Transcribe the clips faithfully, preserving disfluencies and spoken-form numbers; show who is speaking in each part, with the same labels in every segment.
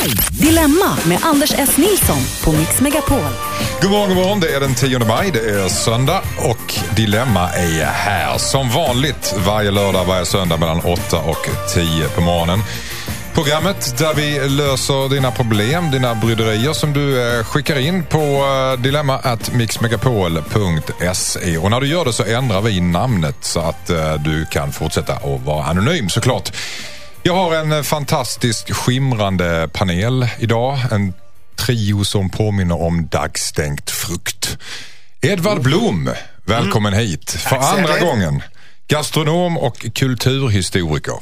Speaker 1: Dilemma med Anders S. Nilsson på Mix Megapol.
Speaker 2: God morgon, god morgon. Det är den tionde maj, det är söndag och Dilemma är här. Som vanligt varje lördag, varje söndag mellan åtta och tio på morgonen. Programmet där vi löser dina problem, dina bryderier som du eh, skickar in på eh, dilemma at mixmegapol punkt se. Och när du gör det så ändrar vi namnet så att eh, du kan fortsätta att vara anonym såklart. Jag har en fantastisk skimrande panel idag. En trio som påminner om dagstänkt frukt. Edvard Blom, välkommen mm. hit. För andra gången. Gastronom och kulturhistoriker.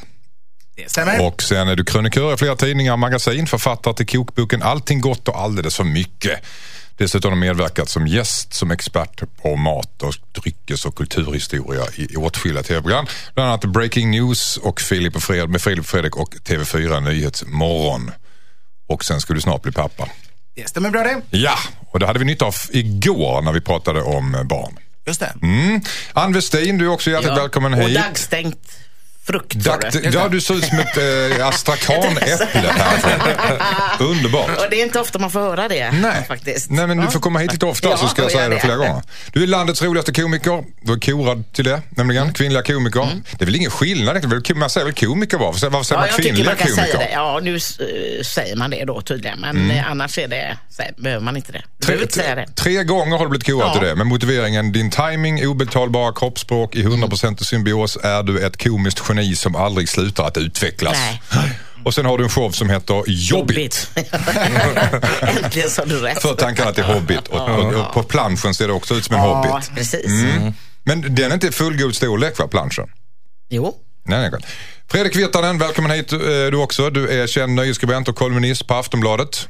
Speaker 2: Och sen är du krönikör i flera tidningar och magasin, författare till kokboken Allting gott och alldeles för mycket. Dessutom har medverkat som gäst, som expert på mat och dryckes- och kulturhistoria i åtskilliga tv-program. Bland annat Breaking News och Filip och Fred, med Filip och Fredrik och T V fyra Nyhetsmorgon. Och sen ska du snart bli pappa.
Speaker 3: Det stämmer bra det.
Speaker 2: Ja, och det hade vi nytta av igår när vi pratade om barn.
Speaker 3: Just det.
Speaker 2: Mm. Ann Westin, du är också hjärtligt ja. välkommen hit.
Speaker 4: Och dagstängt frukt.
Speaker 2: Dagt, ja, du ser ut som ett äh, astrakan-äpple här. Underbart.
Speaker 4: Och det är inte ofta man får höra det.
Speaker 2: Nej,
Speaker 4: faktiskt.
Speaker 2: Nej men du får komma hit lite ofta ja, så ska jag säga det, det flera gånger. Du är landets roligaste komiker. Du är korad till det, nämligen mm. kvinnliga komiker. Mm. Det är väl ingen skillnad. Man säger väl komiker var. Varför säger
Speaker 4: ja,
Speaker 2: man kvinnliga
Speaker 4: man kan
Speaker 2: komiker?
Speaker 4: Säga det. Ja, nu uh, säger man det då tydligen. Men mm. annars är det, så här, behöver man inte det.
Speaker 2: Tre,
Speaker 4: inte säga det.
Speaker 2: Tre gånger har du blivit korad ja. till det. Med motiveringen din timing, obetalbara kroppsspråk i hundra procent mm. symbios är du ett komiskt geni som aldrig slutar att utvecklas. Nej. Och sen har du en show som heter Jobbigt.
Speaker 4: Äntligen sa du rätt.
Speaker 2: För tankarna till Hobbit. Och, och, och på planschen ser det också ut som en
Speaker 4: ja,
Speaker 2: Hobbit.
Speaker 4: Precis.
Speaker 2: Mm. Men den är inte fullgod storlek för planschen.
Speaker 4: Jo.
Speaker 2: Nej, nej, nej. Fredrik Virtanen, välkommen hit du också. Du är känd nöjesskribent och kolumnist på Aftonbladet.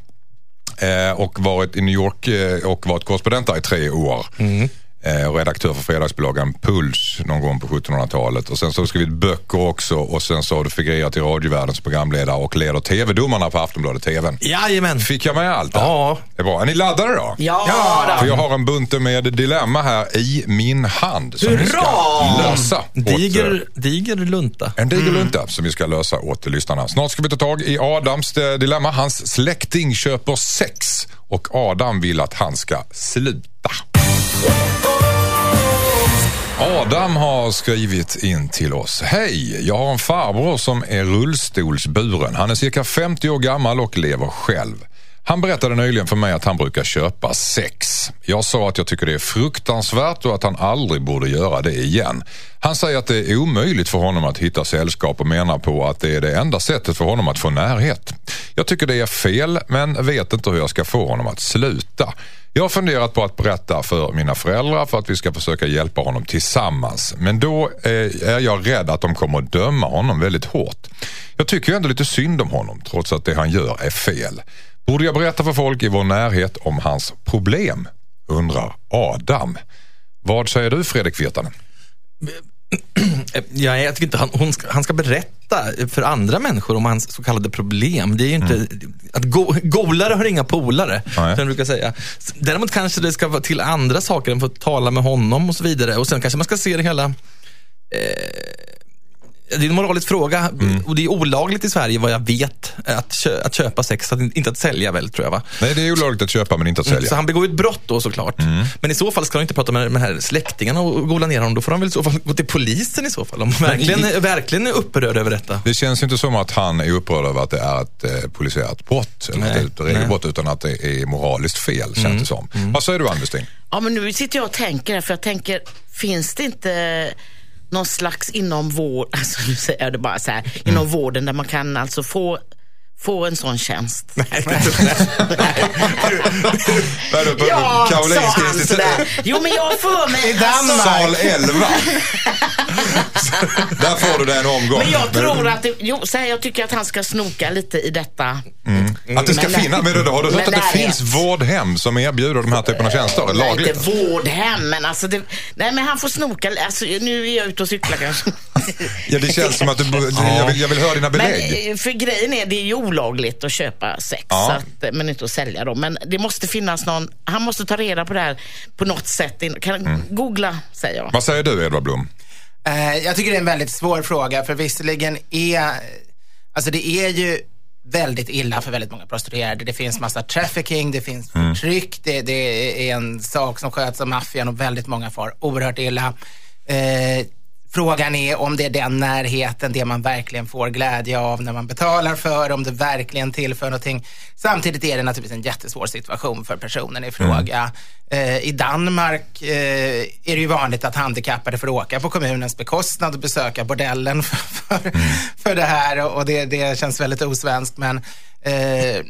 Speaker 2: Och varit i New York och varit korrespondent där i tre år. Mm. Och redaktör för fredagsbloggen Puls någon gång på sjuttonhundratalet. Och sen så har du skrivit böcker också. Och sen så har du figurerat i radiovärldens programledare och leder tv-domarna på Aftonbladet T V.
Speaker 3: Jajamän.
Speaker 2: Fick jag med allt det?
Speaker 3: Ja.
Speaker 2: Det är bra. Är ni laddade då?
Speaker 4: Ja. ja.
Speaker 2: För jag har en bunte med dilemma här i min hand. Som vi ska lösa.
Speaker 3: Diger,
Speaker 2: åt,
Speaker 3: diger lunta.
Speaker 2: En diger lunta mm. som vi ska lösa åt lyssnarna. Snart ska vi ta tag i Adams dilemma. Hans släkting köper sex. Och Adam vill att han ska sluta. Adam har skrivit in till oss. Hej, jag har en farbror som är rullstolsburen. Han är cirka femtio år gammal och lever själv. Han berättade nyligen för mig att han brukar köpa sex. Jag sa att jag tycker det är fruktansvärt och att han aldrig borde göra det igen. Han säger att det är omöjligt för honom att hitta sällskap och menar på att det är det enda sättet för honom att få närhet. Jag tycker det är fel men vet inte hur jag ska få honom att sluta. Jag har funderat på att berätta för mina föräldrar för att vi ska försöka hjälpa honom tillsammans. Men då är jag rädd att de kommer att döma honom väldigt hårt. Jag tycker ju ändå lite synd om honom trots att det han gör är fel. Borde jag berätta för folk i vår närhet om hans problem? Undrar Adam. Vad säger du, Fredrik Virtanen?
Speaker 3: Ja, jag tycker inte han, hon ska, han ska berätta för andra människor om hans så kallade problem. Det är ju inte mm. att go, golare har inga polare, som jag brukar säga. Däremot kanske det ska vara till andra saker än för att tala med honom och så vidare. Och sen kanske man ska se det hela eh, det är en moralisk fråga mm. och det är olagligt i Sverige vad jag vet att, kö- att köpa sex, att inte att sälja väl tror jag va?
Speaker 2: Nej, det är olagligt att köpa men inte att sälja. Mm,
Speaker 3: så han begår ett brott då såklart. Mm. Men i så fall ska han inte prata med de här släktingarna och gola ner honom. Då får han väl i så fall gå till polisen i så fall. Om man verkligen, det, verkligen är upprörd över detta.
Speaker 2: Det känns inte som att han är upprörd över att det är ett eh, polisiärt brott eller nej, ett regelbrott utan att det är moraliskt fel, känns mm. det som. Mm. Vad säger du, Ann Westin?
Speaker 4: Ja, men nu sitter jag och tänker för jag tänker, finns det inte någon slags inom vård, alltså nu säger jag det bara så här, mm. inom vården där man kan alltså få få en sån tjänst. Nej,
Speaker 2: ja, Karolinska institutet.
Speaker 4: Jo, men jag får mig
Speaker 2: i Danmark. Sal elva. Där får du det en omgång.
Speaker 4: Men jag tror att det, jo, så här, jag tycker att han ska snoka lite i detta.
Speaker 2: Mm. Att det ska men, finnas, men då har du hört att det finns vårdhem som erbjuder de här typerna av tjänster,
Speaker 4: nej,
Speaker 2: lagligt.
Speaker 4: Inte vårdhem, men alltså det, nej, men han får snoka, alltså nu är jag ute och cyklar kanske.
Speaker 2: Ja, det känns som att du, jag, vill, jag vill höra dina belägg.
Speaker 4: Men för grejen är, det är ju olagligt att köpa sex, ja. så att, men inte att sälja dem. Men det måste finnas någon, han måste ta reda på det här på något sätt. Kan mm. googla, säger jag.
Speaker 2: Vad säger du, Edvard Blom?
Speaker 5: Uh, jag tycker det är en väldigt svår fråga, för visserligen är, alltså det är ju väldigt illa för väldigt många prostituerade. Det finns massa trafficking, det finns förtryck, mm. det, det är en sak som sköts av maffian och väldigt många far oerhört illa. Eh, frågan är om det är den närheten, det man verkligen får glädje av när man betalar för, om det verkligen tillför någonting. Samtidigt är det naturligtvis en jättesvår situation för personen i fråga. Mm. Eh, I Danmark eh, är det ju vanligt att handikappade får åka på kommunens bekostnad och besöka bordellen för, för, mm. för det här, och det, det känns väldigt osvenskt, men eh,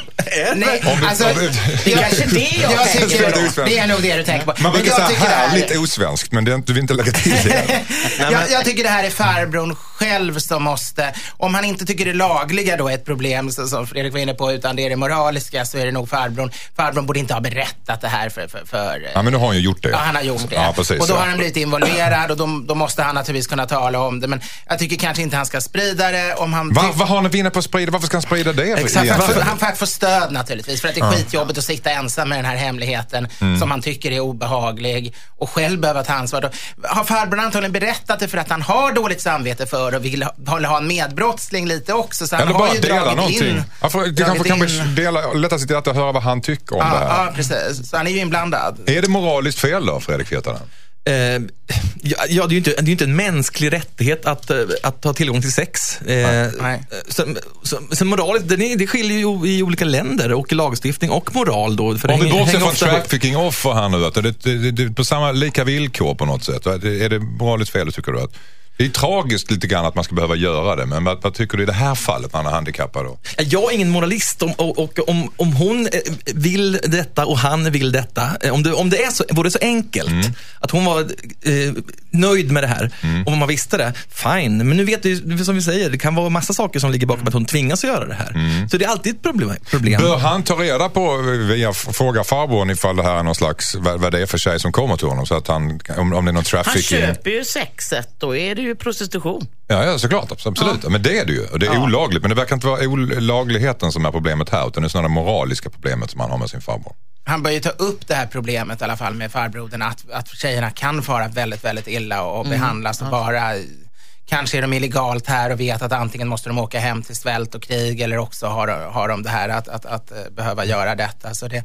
Speaker 5: nej, alltså,
Speaker 4: det är kanske det jag, jag
Speaker 5: tycker, det är nog det du tänker på.
Speaker 2: Man brukar säga här
Speaker 5: här
Speaker 2: lite osvenskt, men det, du vill inte lägga till det.
Speaker 5: jag, jag tycker det här är farbrorn själv som måste, om han inte tycker det lagliga då är ett problem, så, som Fredrik var inne på, utan det är det moraliska, så är det nog farbrorn. Farbrorn borde inte ha berättat det här för... för, för
Speaker 2: ja, men nu har han ju gjort det.
Speaker 5: Ja, han har gjort det.
Speaker 2: Ja, precis,
Speaker 5: och då
Speaker 2: ja.
Speaker 5: har han blivit involverad, och då, då måste han naturligtvis kunna tala om det. Men jag tycker kanske inte han ska sprida det. Om han
Speaker 2: Va, vad har han att vinna på att sprida? Varför ska han sprida det?
Speaker 5: Exakt, för, för, han får stöd naturligtvis, för att det är skitjobbigt att sitta ensam med den här hemligheten mm. som han tycker är obehaglig, och själv behöver ta ansvar. Då har farbrorn antagligen berättat det för att han har dåligt samvete för och vill ha, ha en medbrottsling lite också, så han
Speaker 2: eller
Speaker 5: har
Speaker 2: bara
Speaker 5: ju
Speaker 2: dela
Speaker 5: dragit
Speaker 2: någonting.
Speaker 5: in.
Speaker 2: Ja, för, det kanske kan in. dela, lätta sitt hjärta att höra vad han tycker om
Speaker 5: ja,
Speaker 2: det här.
Speaker 5: Ja, precis. Så han är ju inblandad.
Speaker 2: Är det moraliskt fel då, Fredrik Virtanen?
Speaker 3: Eh, ja, det är ju inte, det är inte en mänsklig rättighet att, att ha tillgång till sex. Eh,
Speaker 5: Nej.
Speaker 3: Så, så, så moraliskt, det, det skiljer ju i olika länder, och lagstiftning och moral då. För
Speaker 2: om vi bortser från
Speaker 3: ofta...
Speaker 2: trafficking offer här nu, att det, det, det, på samma lika villkor på något sätt. Är det moraliskt fel, tycker du? Att det är tragiskt lite grann att man ska behöva göra det, men vad, vad tycker du i det här fallet när han är handikappad då?
Speaker 3: Jag är ingen moralist, om, och, och om, om hon vill detta och han vill detta, om det, om det är så, vore det så enkelt mm. att hon var eh, nöjd med det här, mm. och om man visste det, fine, men nu vet du, som vi säger, det kan vara massa saker som ligger bakom att hon tvingas att göra det här, mm. så det är alltid ett problem, problem.
Speaker 2: Bör han ta reda på, via fråga farbrorn ifall det här är någon slags, vad, vad det är för tjej som kommer till honom, så att han, om, om det är någon trafficking.
Speaker 4: Han köper ju sexet, då är det ju prostitution.
Speaker 2: Ja, ja, såklart, absolut. Ja. Men det är det ju. Och det är ja. olagligt. Men det verkar inte vara olagligheten som är problemet här, utan det är snarare det moraliska problemet som han har med sin farbror.
Speaker 5: Han bör ju ta upp det här problemet i alla fall med farbrodern, att, att tjejerna kan fara väldigt, väldigt illa och, och mm. behandlas och bara... Kanske är de illegalt här och vet att antingen måste de åka hem till svält och krig, eller också har, har de det här att, att, att, att behöva göra detta. Så det...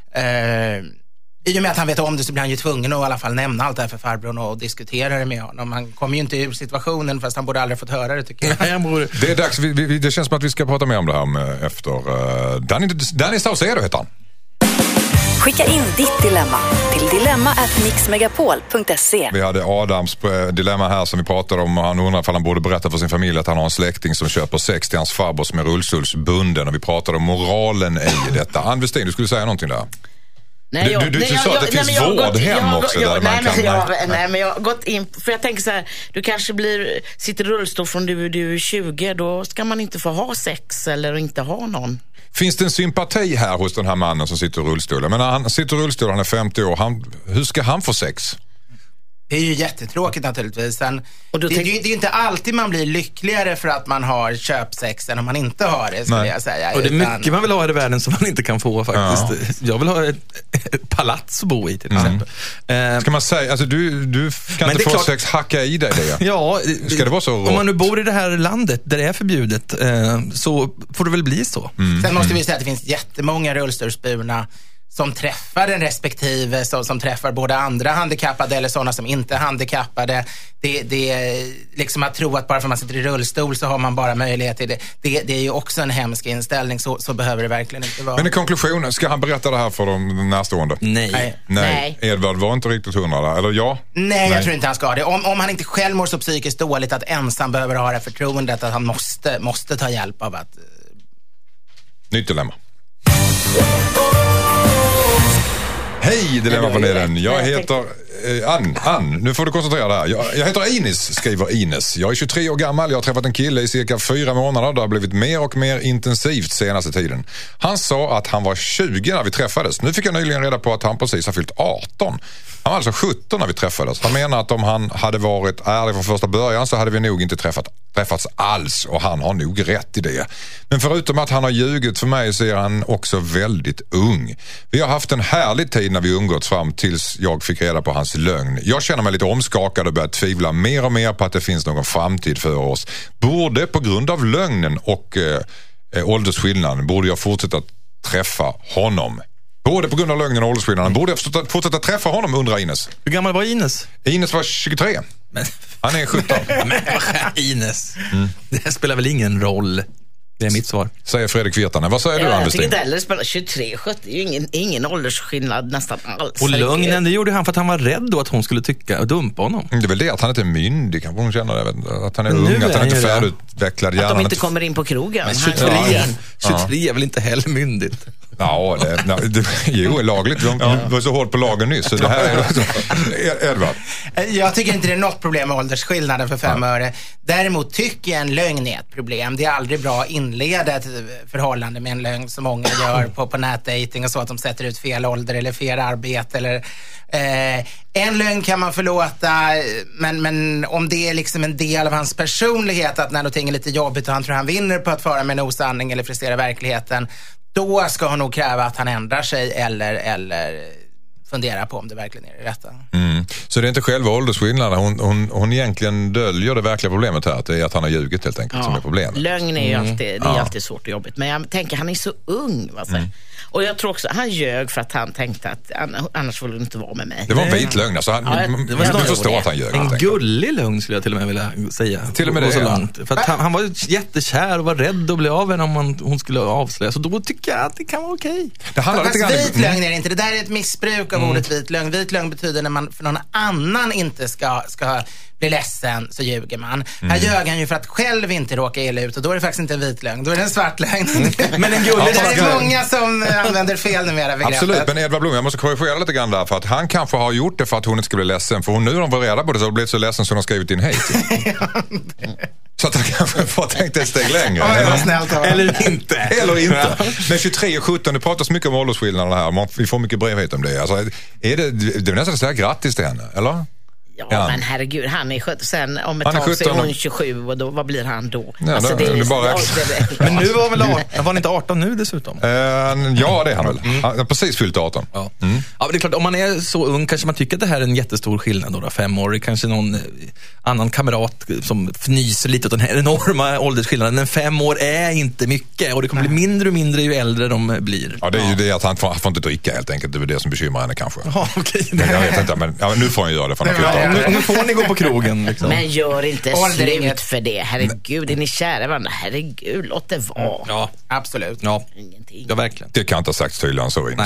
Speaker 5: Eh, I och med att han vet om det så blir han ju tvungen att i alla fall nämna allt det här för farbrorn och diskutera det med honom. Han kommer ju inte ur situationen, fast han borde aldrig fått höra det, tycker jag.
Speaker 2: Det är dags, vi, vi, det känns som att vi ska prata mer om det här med, efter uh, Danny, Danny Saucedo heter han.
Speaker 1: Skicka in ditt dilemma till dilemma at mixmegapol punkt se.
Speaker 2: Vi hade Adams dilemma här som vi pratade om. Han undrar ifall han borde berätta för sin familj att han har en släkting som köper sex till hans farbror som är rullstolsbunden, och vi pratade om moralen i detta. Ann Westin, du skulle säga någonting där?
Speaker 4: Nej, jag,
Speaker 2: du du,
Speaker 4: nej,
Speaker 2: du
Speaker 4: jag,
Speaker 2: sa att
Speaker 4: jag,
Speaker 2: det finns
Speaker 4: nej,
Speaker 2: vårdhem
Speaker 4: gått,
Speaker 2: också
Speaker 4: jag,
Speaker 2: där
Speaker 4: jag,
Speaker 2: man
Speaker 4: nej,
Speaker 2: kan...
Speaker 4: Men jag, nej. nej, men jag har gått in, för jag tänker så här, du kanske blir, sitter i rullstol från du, du är tjugo, då ska man inte få ha sex eller inte ha någon.
Speaker 2: Finns det en sympati här hos den här mannen som sitter i rullstol? Men han sitter i rullstol, han är femtio år, han, hur ska han få sex?
Speaker 5: Det är ju jättetråkigt naturligtvis. Sen, och det, tänk... det, det är ju inte alltid man blir lyckligare för att man har köpsex än om man inte har det, skulle Nej. jag säga.
Speaker 3: Och det är mycket utan... man vill ha i världen som man inte kan få faktiskt. Ja. Jag vill ha ett, ett palats att bo i till exempel. Mm.
Speaker 2: Ska man säga, alltså du, du kan Men inte få klart... sex, hacka i dig det.
Speaker 3: Ja,
Speaker 2: ska det vara så rått?
Speaker 3: Om man nu bor i det här landet där det är förbjudet, så får det väl bli så.
Speaker 5: Mm. Sen måste vi säga att det finns jättemånga rullstolsburna som träffar en respektive, som, som träffar både andra handikappade eller sådana som inte är handikappade. Det, det är liksom att tro att bara för att man sitter i rullstol så har man bara möjlighet till det. Det, det är ju också en hemsk inställning, så, så behöver det verkligen inte vara.
Speaker 2: Men i konklusionen, ska han berätta det här för de närstående?
Speaker 3: Nej.
Speaker 5: Nej.
Speaker 2: Nej. Edvard var inte riktigt hundra där, eller ja?
Speaker 5: Nej, Nej, jag tror inte han ska det. Om, om han inte själv mår så psykiskt dåligt att ensam behöver ha det förtroendet att han måste, måste ta hjälp av att...
Speaker 2: Nytt dilemma. Hej Dilemmapanelen, jag heter eh, Ann, Ann, nu får du koncentrera dig här. Jag, jag heter Ines, skriver Ines. Jag är tjugotre år gammal, jag har träffat en kille i cirka fyra månader. Det har blivit mer och mer intensivt senaste tiden. Han sa att han var tjugo när vi träffades. Nu fick jag nyligen reda på att han precis har fyllt arton. Han var alltså sjutton när vi träffades. Han menar att om han hade varit ärlig från första början så hade vi nog inte träffat, träffats alls, och han har nog rätt i det. Men förutom att han har ljugit för mig så är han också väldigt ung. Vi har haft en härlig tid när vi umgåtts fram tills jag fick reda på hans lögn. Jag känner mig lite omskakad och börjar tvivla mer och mer på att det finns någon framtid för oss. Både på grund av lögnen och... Eh, eh, åldersskillnaden, borde jag fortsätta träffa honom? Både på grund av lögnen och åldersskillnaden. Borde jag fortsätta, fortsätta träffa honom, undrar Ines.
Speaker 3: Hur gammal var Ines?
Speaker 2: Ines var tjugotre.
Speaker 3: Men...
Speaker 2: Han är sjutton.
Speaker 3: Men Ines, mm. det spelar väl ingen roll. Det är mitt svar.
Speaker 2: Säger Fredrik Virtanen. Vad säger
Speaker 4: ja,
Speaker 2: du,
Speaker 4: jag
Speaker 2: Anders?
Speaker 4: Jag tycker inte heller spelar tjugotre sjutton. Det är ju ingen, ingen åldersskillnad nästan alls.
Speaker 3: Och lögnen, det gjorde han för att han var rädd då att hon skulle tycka och dumpa honom.
Speaker 2: Det är väl det att han inte är myndig. Kanske hon känner det, att han är ung, är att han inte är färdigutvecklad.
Speaker 4: Att de inte kommer in på krogen.
Speaker 3: Men tjugotre, ja. tjugotre är väl inte heller myndigt?
Speaker 2: Ja, det, nej, det jo, är lagligt. Vi var så hårt på lagen nyss. Så det här är Edvard.
Speaker 5: Jag tycker inte det är något problem med åldersskillnaden för fem ja. öre. Däremot tycker jag en lögn är ett problem. Det är aldrig bra att inleda ett förhållande med en lögn som många gör på, på nätdating och så, att de sätter ut fel ålder eller fel arbete. Eller, eh, en lögn kan man förlåta, men, men om det är liksom en del av hans personlighet, att när någonting är lite jobbigt och han tror han vinner på att föra med en osanning eller frisera verkligheten, då ska hon nog kräva att han ändrar sig eller, eller fundera på om det verkligen är det rätta.
Speaker 2: Mm. Så det är inte själva åldersskillnaden. Hon, hon, hon egentligen döljer det verkliga problemet här. Att det är att han har ljugit helt enkelt ja. som är problemet.
Speaker 4: Lögn är ju
Speaker 2: mm.
Speaker 4: alltid, det är ja. alltid svårt och jobbigt. Men jag tänker, han är så ung. Va? Mm. Och jag tror också, han ljög för att han tänkte att annars skulle inte vara med mig.
Speaker 2: Det var en vit lögn. Alltså han, ja,
Speaker 3: det var
Speaker 2: du förstår att han ljög.
Speaker 3: En gullig lögn skulle jag till och med vilja säga.
Speaker 2: Till och med det,
Speaker 3: så
Speaker 2: ja.
Speaker 3: långt. För att han, han var jättekär och var rädd att bli av henne om man, hon skulle avslöja. Så då tycker jag att det kan vara okej.
Speaker 2: Det handlar lite grann...
Speaker 5: Vit lögn är det inte. Det där är ett missbruk av mm. ordet vit lögn. Vit lögn betyder när man för någon annan inte ska, ska bli ledsen, så ljuger man. Mm. Här ljög han ju för att själv inte råka illa ut, och då är det faktiskt inte en vit lögn, då är det en svart lögn. Mm.
Speaker 3: Men en gullig,
Speaker 5: det är många som använder fel numera begreppet.
Speaker 2: Absolut, men Edvard Blom, jag måste korrigera lite grann där, för att han kanske har gjort det för att hon inte ska bli ledsen, för hon nu har de var reda på det så har blivit så ledsen så de har skrivit in hej till. Så att han kanske får tänkt ett steg längre.
Speaker 5: Ja, eller, snällt,
Speaker 3: eller inte.
Speaker 2: Eller inte. Men tjugotre och sjutton, det pratas mycket om åldersskillnaderna här. Vi får mycket brev hit om det. Alltså, är det, det är nästan att säga grattis till henne, eller?
Speaker 4: Ja, ja, men herregud, han är sjutton, sen om ett tag så är hon tjugosju och då, vad blir han då?
Speaker 2: Ja, alltså, det, det är bara...
Speaker 3: Men nu var väl var han inte arton nu dessutom?
Speaker 2: Uh, ja, det är han väl. Mm. Han har precis fyllt arton.
Speaker 3: Ja. Mm. Ja, men det är klart, om man är så ung kanske man tycker att det här är en jättestor skillnad då, fem år. Kanske någon annan kamrat som fnyser lite åt den här enorma åldersskillnaden. Men fem år är inte mycket och det kommer bli mindre och mindre ju äldre de blir.
Speaker 2: Ja, det är ju det att han får, han får inte dricka helt enkelt. Det är det som bekymrar henne kanske.
Speaker 3: Ja, okej.
Speaker 2: Men jag vet inte, men ja, nu får han göra det för han har
Speaker 3: nu, nu får ni gå på krogen liksom.
Speaker 4: Men gör inte slut för det. Herregud, är ni kära varandra? Herregud, låt det vara.
Speaker 3: Ja,
Speaker 5: absolut.
Speaker 3: Ja,
Speaker 4: ingenting.
Speaker 3: Ja, verkligen.
Speaker 2: Det kan inte ha sagts tydligare än så, Ines.
Speaker 3: Nej.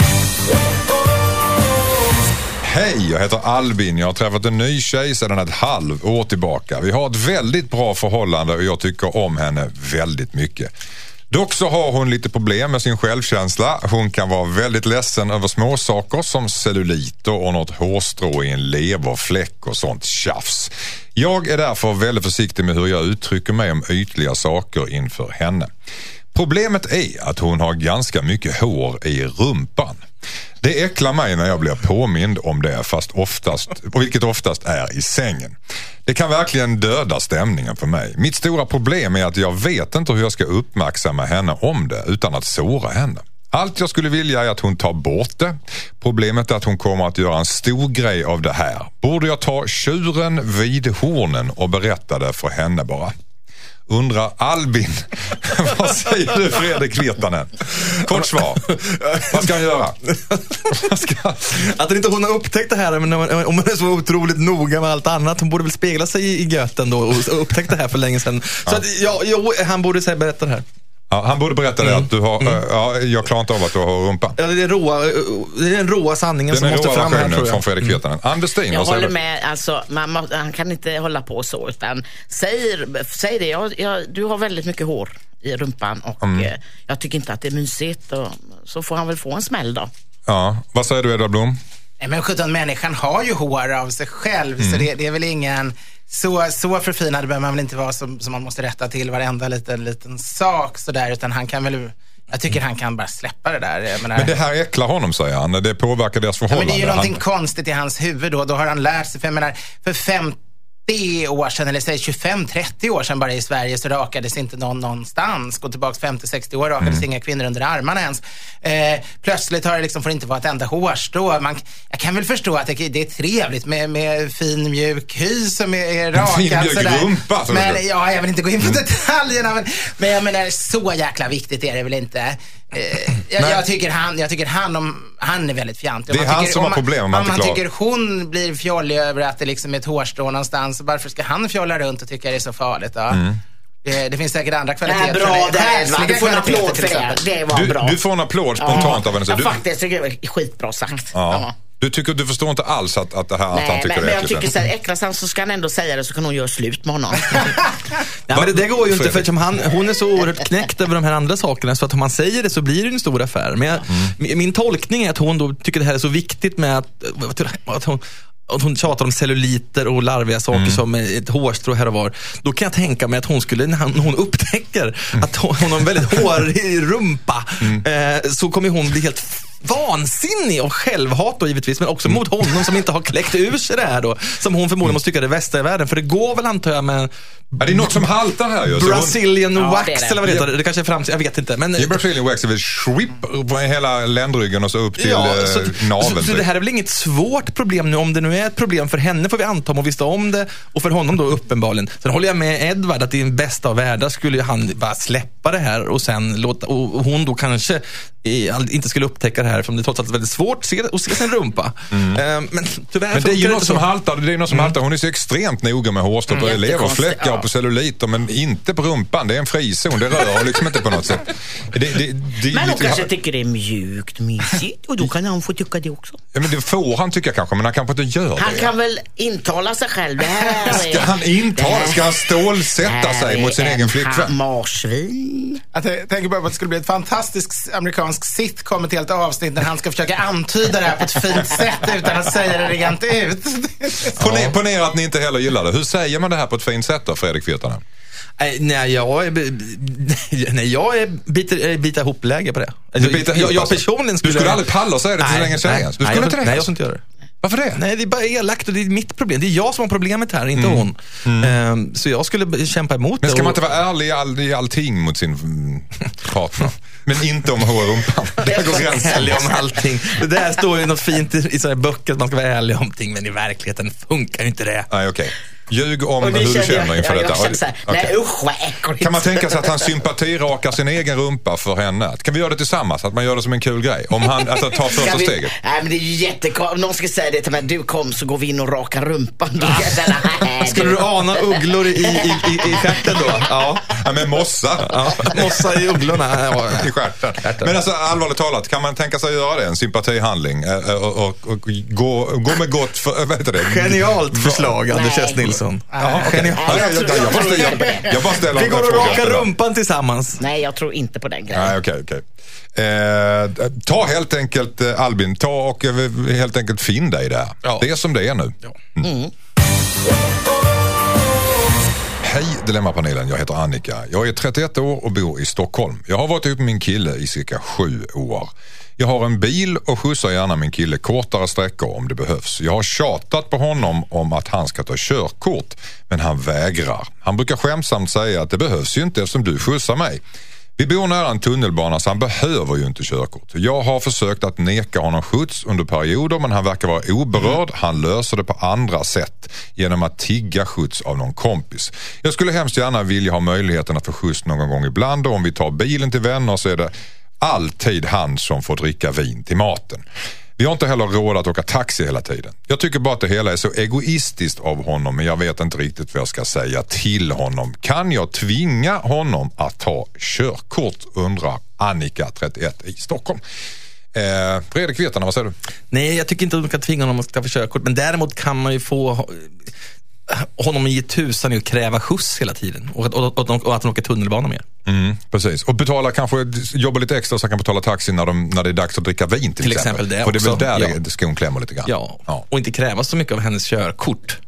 Speaker 2: Hej, jag heter Albin. Jag har träffat en ny tjej sedan ett halvår tillbaka. Vi har ett väldigt bra förhållande och jag tycker om henne väldigt mycket. Dock så har hon lite problem med sin självkänsla. Hon kan vara väldigt ledsen över små saker som celluliter och något hårstrå i en leverfläck och sånt tjafs. Jag är därför väldigt försiktig med hur jag uttrycker mig om ytliga saker inför henne. Problemet är att hon har ganska mycket hår i rumpan. Det äcklar mig när jag blir påmind om det, fast oftast, och vilket oftast är i sängen. Det kan verkligen döda stämningen för mig. Mitt stora problem är att jag vet inte hur jag ska uppmärksamma henne om det utan att såra henne. Allt jag skulle vilja är att hon tar bort det. Problemet är att hon kommer att göra en stor grej av det här. Borde jag ta tjuren vid hornen och berätta det för henne bara? Undrar Albin. Vad säger du, Fredrik Virtanen? Kort svar. Vad ska han göra? ska...
Speaker 3: Att inte hon har upptäckt det här, men om man är så otroligt noga med allt annat, hon borde väl spegla sig i göten då och upptäckt det här för länge sedan. Så ja. Att, ja, jo, han borde säga berätta det här.
Speaker 2: Ja, han borde berätta det, mm. att du har, mm. ja, jag klarar inte av att du har rumpa.
Speaker 3: Ja, det är råa, det är den råa sanningen
Speaker 2: den
Speaker 3: som måste fram här, tror jag.
Speaker 2: Från Fredrik Virtanen. Mm. Anders Steen,
Speaker 4: jag håller med, alltså, man må, han kan inte hålla på så, utan säg, säg det, jag, jag, du har väldigt mycket hår i rumpan och mm. eh, jag tycker inte att det är mysigt, och så får han väl få en smäll då.
Speaker 2: Ja, vad säger du, Edvard Blom?
Speaker 5: Nej, men sjutton, människan har ju hår av sig själv, mm. så det, det är väl ingen... Så, så förfinad behöver man väl inte vara som, som man måste rätta till varenda liten, liten sak så där, utan han kan väl, jag tycker han kan bara släppa det där. Jag menar,
Speaker 2: men det här äcklar honom, säger han. Det påverkar deras förhållande.
Speaker 5: Ja, men det är ju någonting
Speaker 2: han...
Speaker 5: konstigt i hans huvud då. Då har han lärt sig, för jag menar, för femtio år sedan, eller säg tjugofem trettio år sedan bara i Sverige, så rakades inte någon någonstans. Gå tillbaka femtio sextio år rakades mm. inga kvinnor under armarna ens. Eh, plötsligt har det liksom, får det inte vara ett enda hårstrå. Man, jag kan väl förstå att det, det är trevligt med, med fin mjuk hy som är, är rakad.
Speaker 2: Fin mjuk rumpa.
Speaker 5: Men ja, jag vill inte gå in på detaljerna, men, men jag menar, så jäkla viktigt är det väl inte. Eh, jag, jag tycker han, jag tycker han, om, han är väldigt fjantig.
Speaker 2: Det är han
Speaker 5: tycker,
Speaker 2: som har problem om man
Speaker 5: inte
Speaker 2: man
Speaker 5: tycker hon blir fjollig över att det liksom är ett hårstrå någonstans, varför ska han fjolla runt och tycka det är så farligt då? Mm. Det, det finns säkert andra kvaliteter.
Speaker 4: Det är bra, det här, du får en applåd för det. Det var
Speaker 2: du,
Speaker 4: bra.
Speaker 2: Du får en applåd spontant
Speaker 4: ja.
Speaker 2: av henne.
Speaker 4: Ja,
Speaker 2: du,
Speaker 4: faktiskt, det är skitbra sagt.
Speaker 2: Ja.
Speaker 4: Ja.
Speaker 2: Du, tycker, du förstår inte alls att, att, det här,
Speaker 4: Nej,
Speaker 2: att han tycker
Speaker 4: men,
Speaker 2: det är
Speaker 4: men jag tycker så här,
Speaker 2: äckligt.
Speaker 4: äcklas han så ska han ändå säga det, så kan hon göra slut med honom.
Speaker 3: Ja, men det, det går ju inte, för han, hon är så oerhört knäckt över de här andra sakerna, så att om man säger det så blir det en stor affär. Men jag, mm. min tolkning är att hon då tycker det här är så viktigt med att, att hon att hon tjatar om celluliter och larviga saker mm. som ett hårstrå här och var. Då kan jag tänka mig att hon skulle, när hon upptäcker mm. att hon, hon har en väldigt hårig rumpa, mm. eh, så kommer hon bli helt vansinnig och självhat då, givetvis, men också mm. mot honom som inte har kläckt ur sig det här då, som hon förmodligen mm. måste tycka är det bästa i världen. För det går väl, antar jag, med
Speaker 2: ja, det är något som haltar här ju.
Speaker 3: Brazilian
Speaker 2: hon...
Speaker 3: wax,
Speaker 4: ja, det det.
Speaker 3: eller vad det heter. Det kanske är framtid, jag vet inte. Men
Speaker 2: det är Brazilian wax, är väl shrip på hela ländryggen och så upp till ja, så, naveln. Så, så det här är väl inget svårt problem nu. Om det nu är ett problem för henne får vi anta om att visste om det, och för honom då uppenbarligen. Sen håller jag med Edvard att i den bästa av världar skulle han bara släppa det här och sen låta, och hon då kanske inte skulle upptäcka det här, för det är trots allt väldigt svårt att se, att se sin rumpa. Mm. Men tyvärr, men det är ju något som haltar, det är något som mm. haltar. Hon är så extremt noga med hårstopp och mm. leverfläckar ja. på celluliter, men inte på rumpan. Det är en frizon, det rör liksom inte på något sätt. Det, det, det,
Speaker 4: men hon
Speaker 2: lite,
Speaker 4: kanske tycker det är mjukt, mysigt, och då kan han få tycka det också.
Speaker 2: Ja, men det får han tycka kanske, men han kanske inte gör
Speaker 4: han
Speaker 2: det.
Speaker 4: Han kan väl intala sig själv. Det här är,
Speaker 2: ska han intala, ska han stålsätta sig mot sin egen flickvän?
Speaker 4: Marsvin.
Speaker 5: Jag tänker bara på att det skulle bli ett fantastiskt amerikansk sitcom, ett helt avsnitt när han ska försöka antyda det här på ett fint sätt utan att säga det rent ut.
Speaker 2: Ponera, ponera att ni inte heller gillar det. Hur säger man det här på ett fint sätt då, Fredrik Virtanen?
Speaker 3: Nej, jag är, nej, jag är biter, biter ihop läge på det. Alltså,
Speaker 2: biter
Speaker 3: jag, jag personligen skulle...
Speaker 2: Du skulle aldrig palla och säga det till så länge säga. Du skulle
Speaker 3: nej,
Speaker 2: inte det?
Speaker 3: Nej, jag skulle inte göra det.
Speaker 2: Varför det?
Speaker 3: Nej, det är bara elakt och det är mitt problem. Det är jag som har problemet här, inte mm. hon. Mm. Um, så jag skulle kämpa emot
Speaker 2: Men ska
Speaker 3: det.
Speaker 2: man inte vara ärlig i, all, i allting mot sin mm, partner? Men inte om hårrumpan. Det går gränsen.
Speaker 3: Ärlig om allting. Det där står ju något fint i, i sådana här böcker att man ska vara ärlig om ting, men i verkligheten funkar ju inte det.
Speaker 2: Nej, okej. Okay. Ljug om hur du känner jag, inför
Speaker 4: jag,
Speaker 2: detta.
Speaker 4: Jag så här, okay. Nej, usch vad äckligt.
Speaker 2: Kan man tänka sig att han sympatirakar sin egen rumpa för henne? Kan vi göra det tillsammans? Att man gör det som en kul grej? Om han alltså, tar första vi, steget.
Speaker 4: Nej, men det är ju jättekul. Om någon ska säga det till mig, du kom så går vi in och rakar rumpan. Då kan jag känna, nej,
Speaker 3: skulle du ana ugglor i, i, i, i stjärten då? Ja.
Speaker 2: Ja, med mossa.
Speaker 3: Ja, mossa i ugglorna. Ja.
Speaker 2: I stjärten. Men alltså, allvarligt talat, kan man tänka sig att göra det? En sympatihandling? Och, och, och, och gå, gå med gott för, vad heter det?
Speaker 3: Genialt förslag, Anders S. Nilsson.
Speaker 2: Ja, okay. Nej, jag, jag, jag, jag, bara ställer, jag bara ställer
Speaker 3: vi går och rakar rumpan tillsammans.
Speaker 4: Nej, jag tror inte på den grejen.
Speaker 2: Nej, okej, okej. Eh, ta helt enkelt, eh, Albin, ta och eh, helt enkelt finn dig där. Ja. Det är som det är nu. Mm. Mm. Hej Dilemmapanelen, jag heter Annika. Jag är trettioett år och bor i Stockholm. Jag har varit ihop med min kille i cirka sju år. Jag har en bil och skjutsar gärna min kille kortare sträckor om det behövs. Jag har tjatat på honom om att han ska ta körkort, men han vägrar. Han brukar skämsamt säga att det behövs ju inte eftersom du skjutsar mig. Vi bor nära en tunnelbana så han behöver ju inte körkort. Jag har försökt att neka honom skjuts under perioder, men han verkar vara oberörd. Han löser det på andra sätt genom att tigga skjuts av någon kompis. Jag skulle hemskt gärna vilja ha möjligheten att få skjuts någon gång ibland, och om vi tar bilen till vänner så är det alltid han som får dricka vin till maten. Vi har inte heller råd att åka taxi hela tiden. Jag tycker bara att det hela är så egoistiskt av honom, men jag vet inte riktigt vad jag ska säga till honom. Kan jag tvinga honom att ta körkort, undrar Annika, trettioett, i Stockholm. Eh, Fredrik Virtanen, vad säger du?
Speaker 3: Nej, jag tycker inte att man kan tvinga honom att ta körkort, men däremot kan man ju få honom i tusan att kräva skjuts hela tiden och, och, och, och att han åker tunnelbana mer.
Speaker 2: Mm, precis. Och betala, kanske jobba lite extra så han kan betala taxi när, de, när det är dags att dricka vin till, till exempel. exempel det. För det är väl där ja. det skon klämmer lite grann.
Speaker 3: Ja. ja, och inte kräva så mycket av hennes körkort.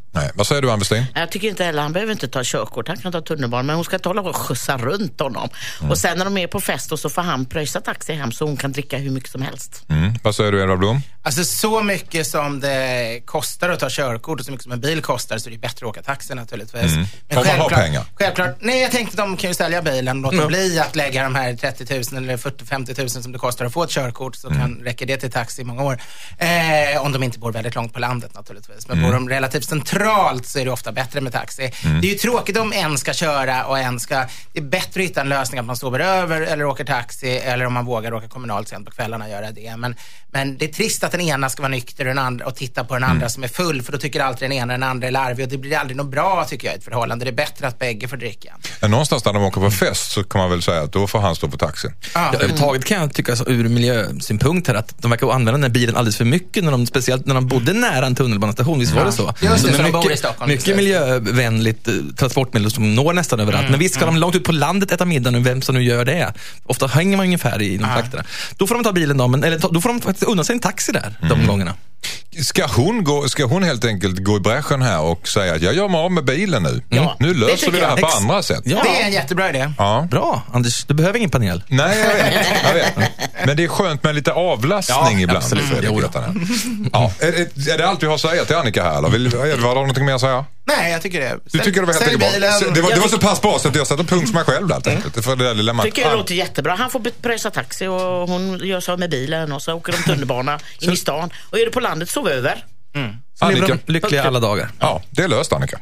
Speaker 2: Nej. Vad säger du, Ann Westin?
Speaker 4: Jag tycker inte heller, han behöver inte ta körkort. Han kan ta tunnelbanan, men hon ska inte hålla och skjutsa runt honom. Mm. Och sen när de är på fest och så får han pröjsa taxi hem så hon kan dricka hur mycket som helst.
Speaker 2: Mm. Vad säger du, Edvard Blom?
Speaker 5: Alltså så mycket som det kostar att ta körkort och så mycket som en bil kostar så är det bättre att åka taxi naturligtvis.
Speaker 2: Mm.
Speaker 5: Men
Speaker 2: om man har pengar.
Speaker 5: Självklart, nej jag tänkte att de kan ju sälja bilen och låta mm. bli att lägga de här trettio tusen eller fyrtio till femtio tusen som det kostar att få ett körkort så mm. kan räcka det till taxi i många år. Eh, om de inte bor väldigt långt på landet naturligtvis. Men mm. bor de relativt centralt så är det ofta bättre med taxi. Mm. Det är ju tråkigt om en ska köra och en ska... Det är bättre att hitta en lösning att man sover över eller åker taxi eller om man vågar åka kommunalt sent på kvällarna göra det. Men, men det är trist att den ena ska vara nykter och, den andra, och titta på den andra mm. som är full för då tycker alltid den ena den andra är larvig och det blir aldrig något bra tycker jag i ett förhållande. Det är bättre att bägge får dricka.
Speaker 2: Ja, någonstans när de åker på fest så kan man väl säga att då får han stå på taxin.
Speaker 3: Ah. Ja, överhuvudtaget kan jag tycka så, ur miljösynpunkt här att de verkar använda den här bilen alldeles för mycket när de, speciellt när de bodde nära en tunnelbanestation, visst var det så?
Speaker 5: Just det,
Speaker 3: så
Speaker 5: de bor i
Speaker 3: Stockholm. Mycket miljövänligt transportmedel som når nästan överallt. Mm. Men visst ska mm. de långt ut på landet äta middag nu, vem som nu gör det. Ofta hänger man ungefär i de ah. trakterna. Då får de ta bilen då, men, eller då får de faktiskt unna sig en taxi där mm. de gångerna.
Speaker 2: Ska hon, gå, ska hon helt enkelt gå i bräschen här och säga att jag gör mig av med bilen nu? Ja. Nu löser det vi det här på Ex- andra sätt.
Speaker 5: Ja. Det är en jättebra idé.
Speaker 2: Ja.
Speaker 3: Bra, Anders, du behöver ingen panel.
Speaker 2: Nej, jag vet. Jag vet. Men det är skönt med lite avlastning ja, ibland.
Speaker 3: Absolut.
Speaker 2: Ja. Är, är det allt vi har att säga till Annika här? Eller vill Edvard ha någonting mer att säga?
Speaker 5: Nej, jag tycker det.
Speaker 2: Du tycker det var helt enkelt bra. Det var, det var så pass bra så att jag satte punkt för mig själv där. Mm. För det där dilemmat.
Speaker 4: Jag tycker det låter jättebra. Han får pröjsa taxi och hon gör så med bilen och så åker de tunnelbana in i stan. Och är det på landet sov över.
Speaker 3: Mm. Så Annika, lyckliga alla dagar.
Speaker 2: Ja, det är löst, Annika.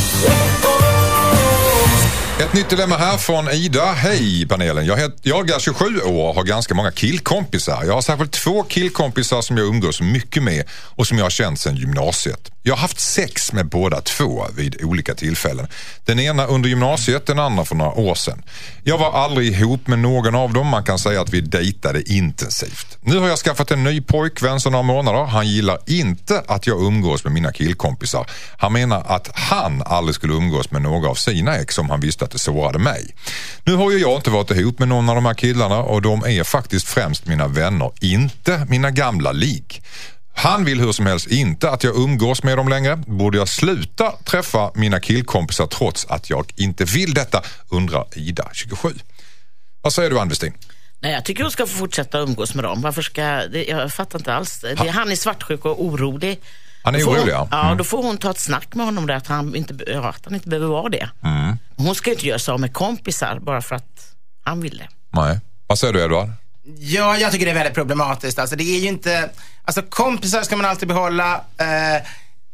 Speaker 2: Ett nytt dilemma här från Ida. Hej panelen, jag, het, jag är tjugosju år och har ganska många killkompisar. Jag har särskilt två killkompisar som jag umgås mycket med och som jag har känt sedan gymnasiet. Jag har haft sex med båda två vid olika tillfällen. Den ena under gymnasiet, den andra för några år sedan. Jag var aldrig ihop med någon av dem, man kan säga att vi dejtade intensivt. Nu har jag skaffat en ny pojkvän sedan några månader. Han gillar inte att jag umgås med mina killkompisar. Han menar att han aldrig skulle umgås med några av sina ex som han visste att det sårade mig. Nu har ju jag inte varit ihop med någon av de här killarna och de är faktiskt främst mina vänner, inte mina gamla lik. Han vill hur som helst inte att jag umgås med dem längre. Borde jag sluta träffa mina killkompisar trots att jag inte vill detta, undrar Ida, tjugosju. Vad säger du, Ann Westin?
Speaker 4: Nej, jag tycker hon ska få fortsätta umgås med dem. Varför ska, det, jag fattar inte alls. Det, han är svartsjuk och orolig.
Speaker 2: Han är orolig, ja.
Speaker 4: Ja, då får hon ta ett snack med honom där att han inte, ja, att han inte behöver vara det. Mm. Hon ska inte göra så med kompisar bara för att han vill det.
Speaker 2: Nej. Vad säger du, Edvard?
Speaker 5: Ja, jag tycker det är väldigt problematiskt. Alltså det är ju inte... Alltså kompisar ska man alltid behålla. Eh,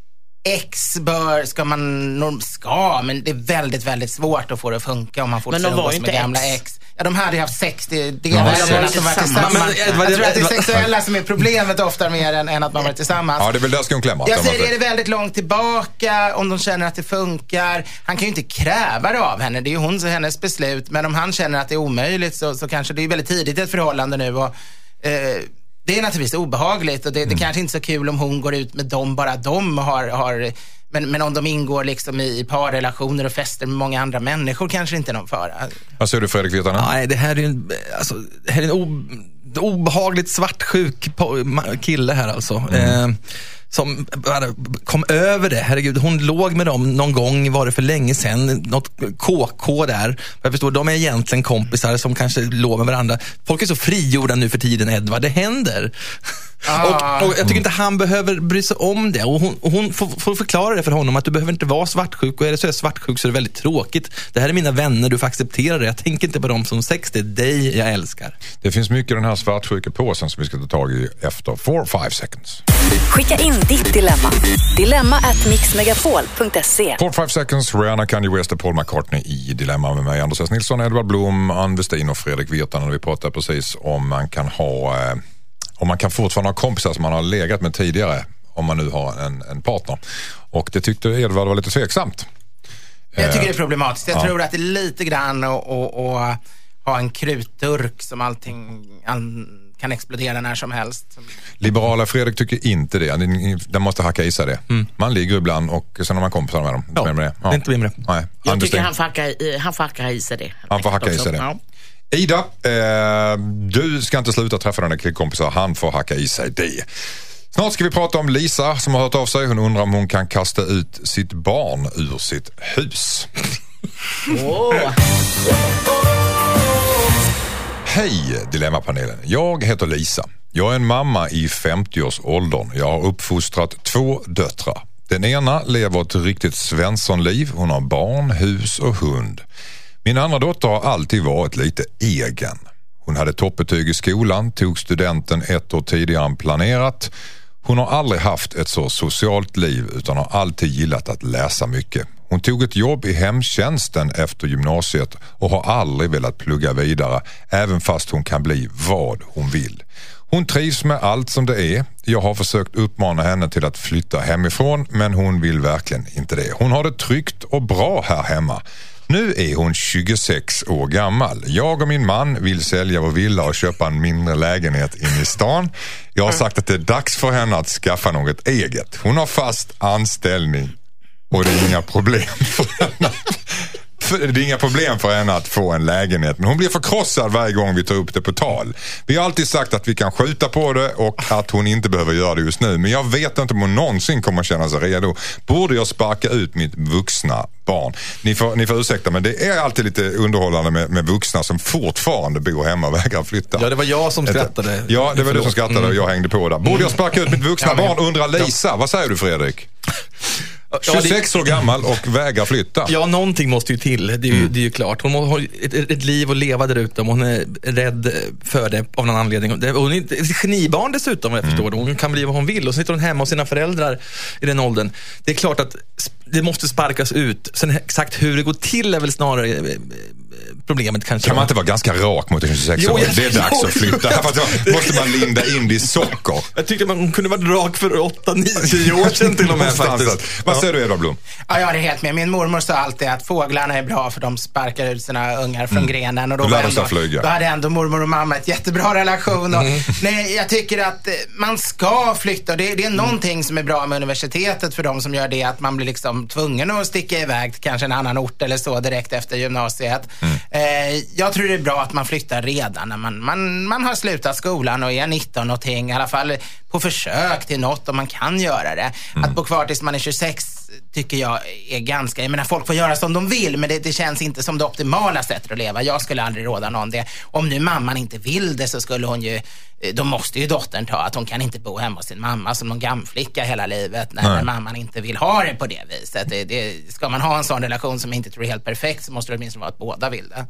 Speaker 5: ex bör, ska man... Ska, men det är väldigt, väldigt svårt att få det att funka om man fortsätter umgås med gamla ex. ex. Ja, de hade ju haft sex, det, det
Speaker 2: ja,
Speaker 5: är de som varit tillsammans. Men, jag tror att det är sexuella som är problemet ofta mer än, än att man varit tillsammans.
Speaker 2: Ja, det är väl där ska hon klämma.
Speaker 5: Jag säger det är det väldigt långt tillbaka, om de känner att det funkar. Han kan ju inte kräva det av henne, det är ju hon och hennes beslut. Men om han känner att det är omöjligt så, så kanske det är väldigt tidigt i ett förhållande nu. Och, eh, det är naturligtvis obehagligt och det, mm. det kanske inte är så kul om hon går ut med dem, bara dem har... har Men, men om de ingår liksom i parrelationer och fester med många andra människor kanske inte är någon fara.
Speaker 2: Vad säger du, Fredrik Virtanen?
Speaker 3: Nej, det här är en, alltså, det här är en o, obehagligt svartsjuk kille här alltså. Mm. Eh, som kom över det. Herregud, hon låg med dem någon gång, var det för länge sedan, något K K där. Jag förstår, de är egentligen kompisar som kanske låg med varandra. Folk är så frigjorda nu för tiden, Edvard. Det händer. Ah. Och, och jag tycker inte han behöver bry sig om det. Och hon, och hon får, får förklara det för honom att du behöver inte vara svartsjuk. Och är det så är svartsjuk så är det väldigt tråkigt. Det här är mina vänner, du får acceptera det. Jag tänker inte på dem som sex, det är dig jag älskar.
Speaker 2: Det finns mycket i den här svartsjuka påsen som vi ska ta tag i efter four five seconds.
Speaker 1: Skicka in ditt dilemma. Dilemma at mixmegapol punkt se.
Speaker 2: four five seconds, Rihanna, Kanye West och Paul McCartney i Dilemma med mig, Anders S. Nilsson, Edvard Blom, Ann Westin och Fredrik Virtanen. Vi pratade precis om man kan ha... Eh, om man kan fortfarande ha kompisar som man har legat med tidigare om man nu har en, en partner. Och det tyckte Edvard var lite tveksamt.
Speaker 5: Jag tycker det är problematiskt. Jag ja. tror att det är lite grann att ha en krutdurk som allting all, kan explodera när som helst.
Speaker 2: Liberala Fredrik tycker inte det. Den måste hacka i sig det. Mm. Man ligger ibland och sen har man kompisar med dem.
Speaker 3: Ja,
Speaker 2: med det. Ja.
Speaker 3: Det är inte med det.
Speaker 2: Nej.
Speaker 4: Jag tycker han får, hacka i, han får hacka i sig det.
Speaker 2: Han får hacka i sig det. Ja. Ida, eh, du ska inte sluta träffa den där killkompisar. Han får hacka i sig det. Snart ska vi prata om Lisa som har hört av sig. Hon undrar om hon kan kasta ut sitt barn ur sitt hus.
Speaker 4: Åh.
Speaker 2: Hej Dilemmapanelen, jag heter Lisa. Jag är en mamma i femtio-årsåldern. Jag har uppfostrat två döttrar. Den ena lever ett riktigt svenssonliv. Hon har barn, hus och hund. Min andra dotter har alltid varit lite egen. Hon hade toppbetyg i skolan, tog studenten ett år tidigare än planerat. Hon har aldrig haft ett så socialt liv utan har alltid gillat att läsa mycket. Hon tog ett jobb i hemtjänsten efter gymnasiet och har aldrig velat plugga vidare, även fast hon kan bli vad hon vill. Hon trivs med allt som det är. Jag har försökt uppmana henne till att flytta hemifrån, men hon vill verkligen inte det. Hon har det tryggt och bra här hemma. Nu är hon tjugosex år gammal. Jag och min man vill sälja vår villa och köpa en mindre lägenhet in i stan. Jag har sagt att det är dags för henne att skaffa något eget. Hon har fast anställning och det är inga problem för henne. Det är inga problem för henne att få en lägenhet, men hon blir förkrossad varje gång vi tar upp det på tal. Vi har alltid sagt att vi kan skjuta på det och att hon inte behöver göra det just nu, men jag vet inte om hon någonsin kommer känna sig redo. Borde jag sparka ut mitt vuxna barn? Ni får, ni får ursäkta, men det är alltid lite underhållande med, med vuxna som fortfarande bor hemma och vägrar flytta.
Speaker 3: Ja, det var jag som skrattade.
Speaker 2: Ja, det var du som skrattade och jag hängde på där. Borde jag sparka ut mitt vuxna barn, undrar Lisa. Vad säger du, Fredrik? tjugosex år gammal och vägrar flytta.
Speaker 3: Ja, någonting måste ju till. Det är ju, mm. det är ju klart. Hon har ett, ett liv att leva där ute. Hon är rädd för det av någon anledning. Hon är ett genibarn dessutom, jag förstår. Mm. Hon kan bli vad hon vill. Och så sitter hon hemma hos sina föräldrar i den åldern. Det är klart att det måste sparkas ut. Sen exakt hur det går till är väl snarare problemet kanske.
Speaker 2: Kan man inte vara ganska rak mot en tjugosex år? Det är dags att flytta. För måste man linda in det i socker.
Speaker 3: Jag tyckte man kunde vara rak för åtta nio år sedan till och med faktiskt.
Speaker 2: Vad säger du, Edvard Blom?
Speaker 5: Ja, jag är helt med. Min mormor sa alltid att fåglarna är bra för de sparkar ut sina ungar från mm. grenen. Och då, var ändå, då hade ändå mormor och mamma ett jättebra relation. Och, mm. nej, jag tycker att man ska flytta. Det, det är någonting som är bra med universitetet för de som gör det. Att man blir liksom tvungen att sticka iväg till kanske en annan ort eller så direkt efter gymnasiet. Mm. Eh, jag tror det är bra att man flyttar redan när man, man, man har slutat skolan och är nitton och ting. I alla fall på försök till något om man kan göra det. Mm. Att bo kvar tills man är tjugosex tycker jag är ganska... Jag menar, folk får göra som de vill, men det, det känns inte som det optimala sättet att leva. Jag skulle aldrig råda någon det. Om nu mamman inte vill det så skulle hon ju... Då måste ju dottern ta att hon kan inte bo hemma hos sin mamma som någon gamflicka hela livet när, när mamman inte vill ha det på det viset. Det, det, ska man ha en sån relation som inte tror är helt perfekt så måste det åtminstone vara att båda vill det.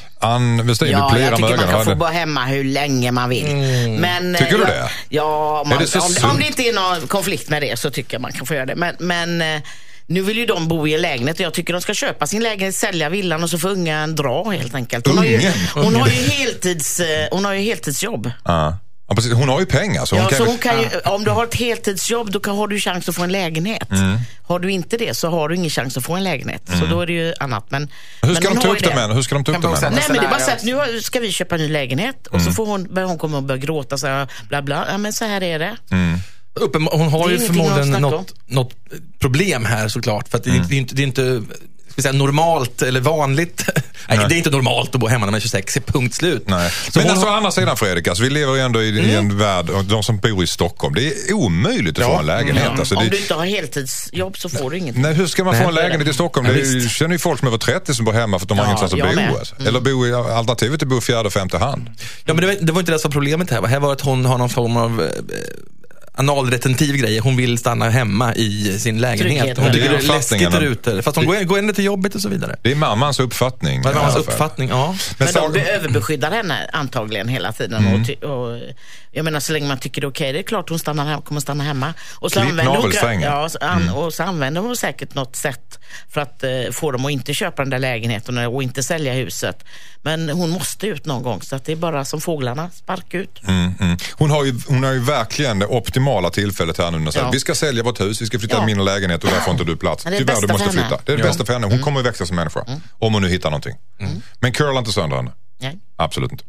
Speaker 2: Ann Westin,
Speaker 4: ja,
Speaker 2: du
Speaker 4: jag tycker
Speaker 2: ögonen,
Speaker 4: man kan
Speaker 2: eller?
Speaker 4: få vara hemma hur länge man vill. Mm. Men,
Speaker 2: tycker du
Speaker 4: jag,
Speaker 2: det?
Speaker 4: Ja, man,
Speaker 2: är det så
Speaker 4: om, om det inte är någon konflikt med det så tycker jag man kan få göra det. Men, men nu vill ju de bo i en lägenhet och jag tycker de ska köpa sin lägenhet, sälja villan och så får ungen dra helt enkelt. Hon har ju, hon har ju, heltids, hon har ju heltidsjobb.
Speaker 2: Ja. Ja, precis. Hon har ju pengar. Så
Speaker 4: ja,
Speaker 2: hon kan...
Speaker 4: så hon kan ju, om du har ett heltidsjobb då kan, har du chans att få en lägenhet. Mm. Har du inte det så har du ingen chans att få en lägenhet. Mm. Så då är det ju annat. Men,
Speaker 2: hur ska
Speaker 4: men
Speaker 2: de ta upp det med? Hur ska de ta upp det med?
Speaker 4: Nej, men det är bara så att nu ska vi köpa en ny lägenhet och mm. så får hon, hon kommer att börja gråta så här, bla bla. Ja, men så här är det. Mm.
Speaker 3: Hon har ju förmodligen något, något problem här såklart. För att mm. det, är inte, det är inte ska säga, normalt eller vanligt. Nej, Nej, det är inte normalt att bo hemma när man är tjugosex, punkt slut.
Speaker 2: Nej. Men alltså, å andra sidan, Fredrik, alltså, vi lever ju ändå i, mm. i en värld, och de som bor i Stockholm, det är omöjligt att ja. få en lägenhet.
Speaker 4: Mm.
Speaker 2: Alltså,
Speaker 4: Om
Speaker 2: det...
Speaker 4: du inte har heltidsjobb så får du inget.
Speaker 2: Nej, hur ska man Nej, få en lägenhet i Stockholm? Ja, det är, känner ju folk som är över trettio som bor hemma för att de ja, har ingenstans att bo. Mm. Eller bo i alternativet att bo fjärde och femte hand.
Speaker 3: Ja, men det var, det var inte det som var problemet här. Här var att hon har någon form av... Eh, analretentiv grej. Hon vill stanna hemma i sin lägenhet. Trygghet, hon tycker det är läskigt där ute. Fast hon det, går ändå till jobbet och så vidare.
Speaker 2: Det är mammans uppfattning.
Speaker 3: Det är mammans uppfattning, ja.
Speaker 4: Men, Men de överbeskyddar henne antagligen hela tiden. Mm. Och, och, jag menar, så länge man tycker det är okej, det är klart hon stannar hem, kommer stanna hemma. Och så, använder hon, ja, så, an, mm. och så använder hon säkert något sätt för att uh, få dem att inte köpa den där lägenheten och inte sälja huset. Men hon måste ut någon gång, så att det är bara som fåglarna, spark ut.
Speaker 2: Mm, mm. Hon, har ju, hon har ju verkligen det optimala tillfället här nu. När ja. Vi ska sälja vårt hus, vi ska flytta ja. in min lägenhet och där får inte du plats. Tyvärr, du måste flytta. Det är det ja. bästa för henne. Hon mm. kommer att växa som människa. Mm. Om hon nu hittar någonting. Mm. Men curla inte sönder henne. Nej. Absolut inte.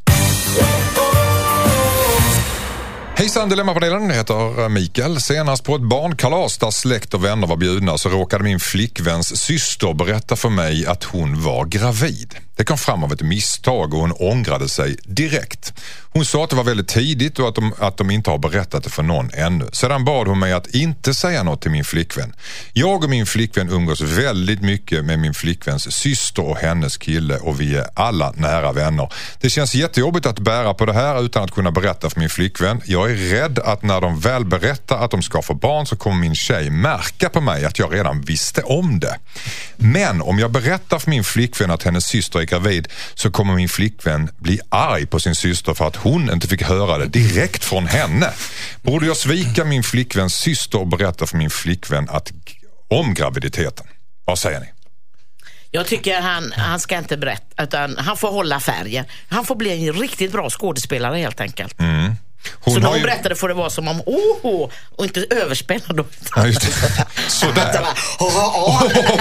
Speaker 2: Hejsan, Dilemmapanelen, heter Mikael. Senast på ett barnkalas där släkt och vänner var bjudna så råkade min flickväns syster berätta för mig att hon var gravid. Det kom fram av ett misstag och hon ångrade sig direkt. Hon sa att det var väldigt tidigt och att de, att de inte har berättat det för någon ännu. Sedan bad hon mig att inte säga något till min flickvän. Jag och min flickvän umgås väldigt mycket med min flickväns syster och hennes kille och vi är alla nära vänner. Det känns jättejobbigt att bära på det här utan att kunna berätta för min flickvän. Jag är rädd att när de väl berättar att de ska få barn så kommer min tjej märka på mig att jag redan visste om det. Men om jag berättar för min flickvän att hennes syster är gravid så kommer min flickvän bli arg på sin syster för att hon inte fick höra det direkt från henne. Borde jag svika min flickväns syster och berätta för min flickvän att, om graviditeten? Vad säger ni?
Speaker 4: Jag tycker han, han ska inte berätta, utan han får hålla färgen. Han får bli en riktigt bra skådespelare helt enkelt. Mm. Hon så när hon ju... berättade får det vara som om åh, och inte överspelad.
Speaker 2: Ja, just det. Sådär. Åh, åh,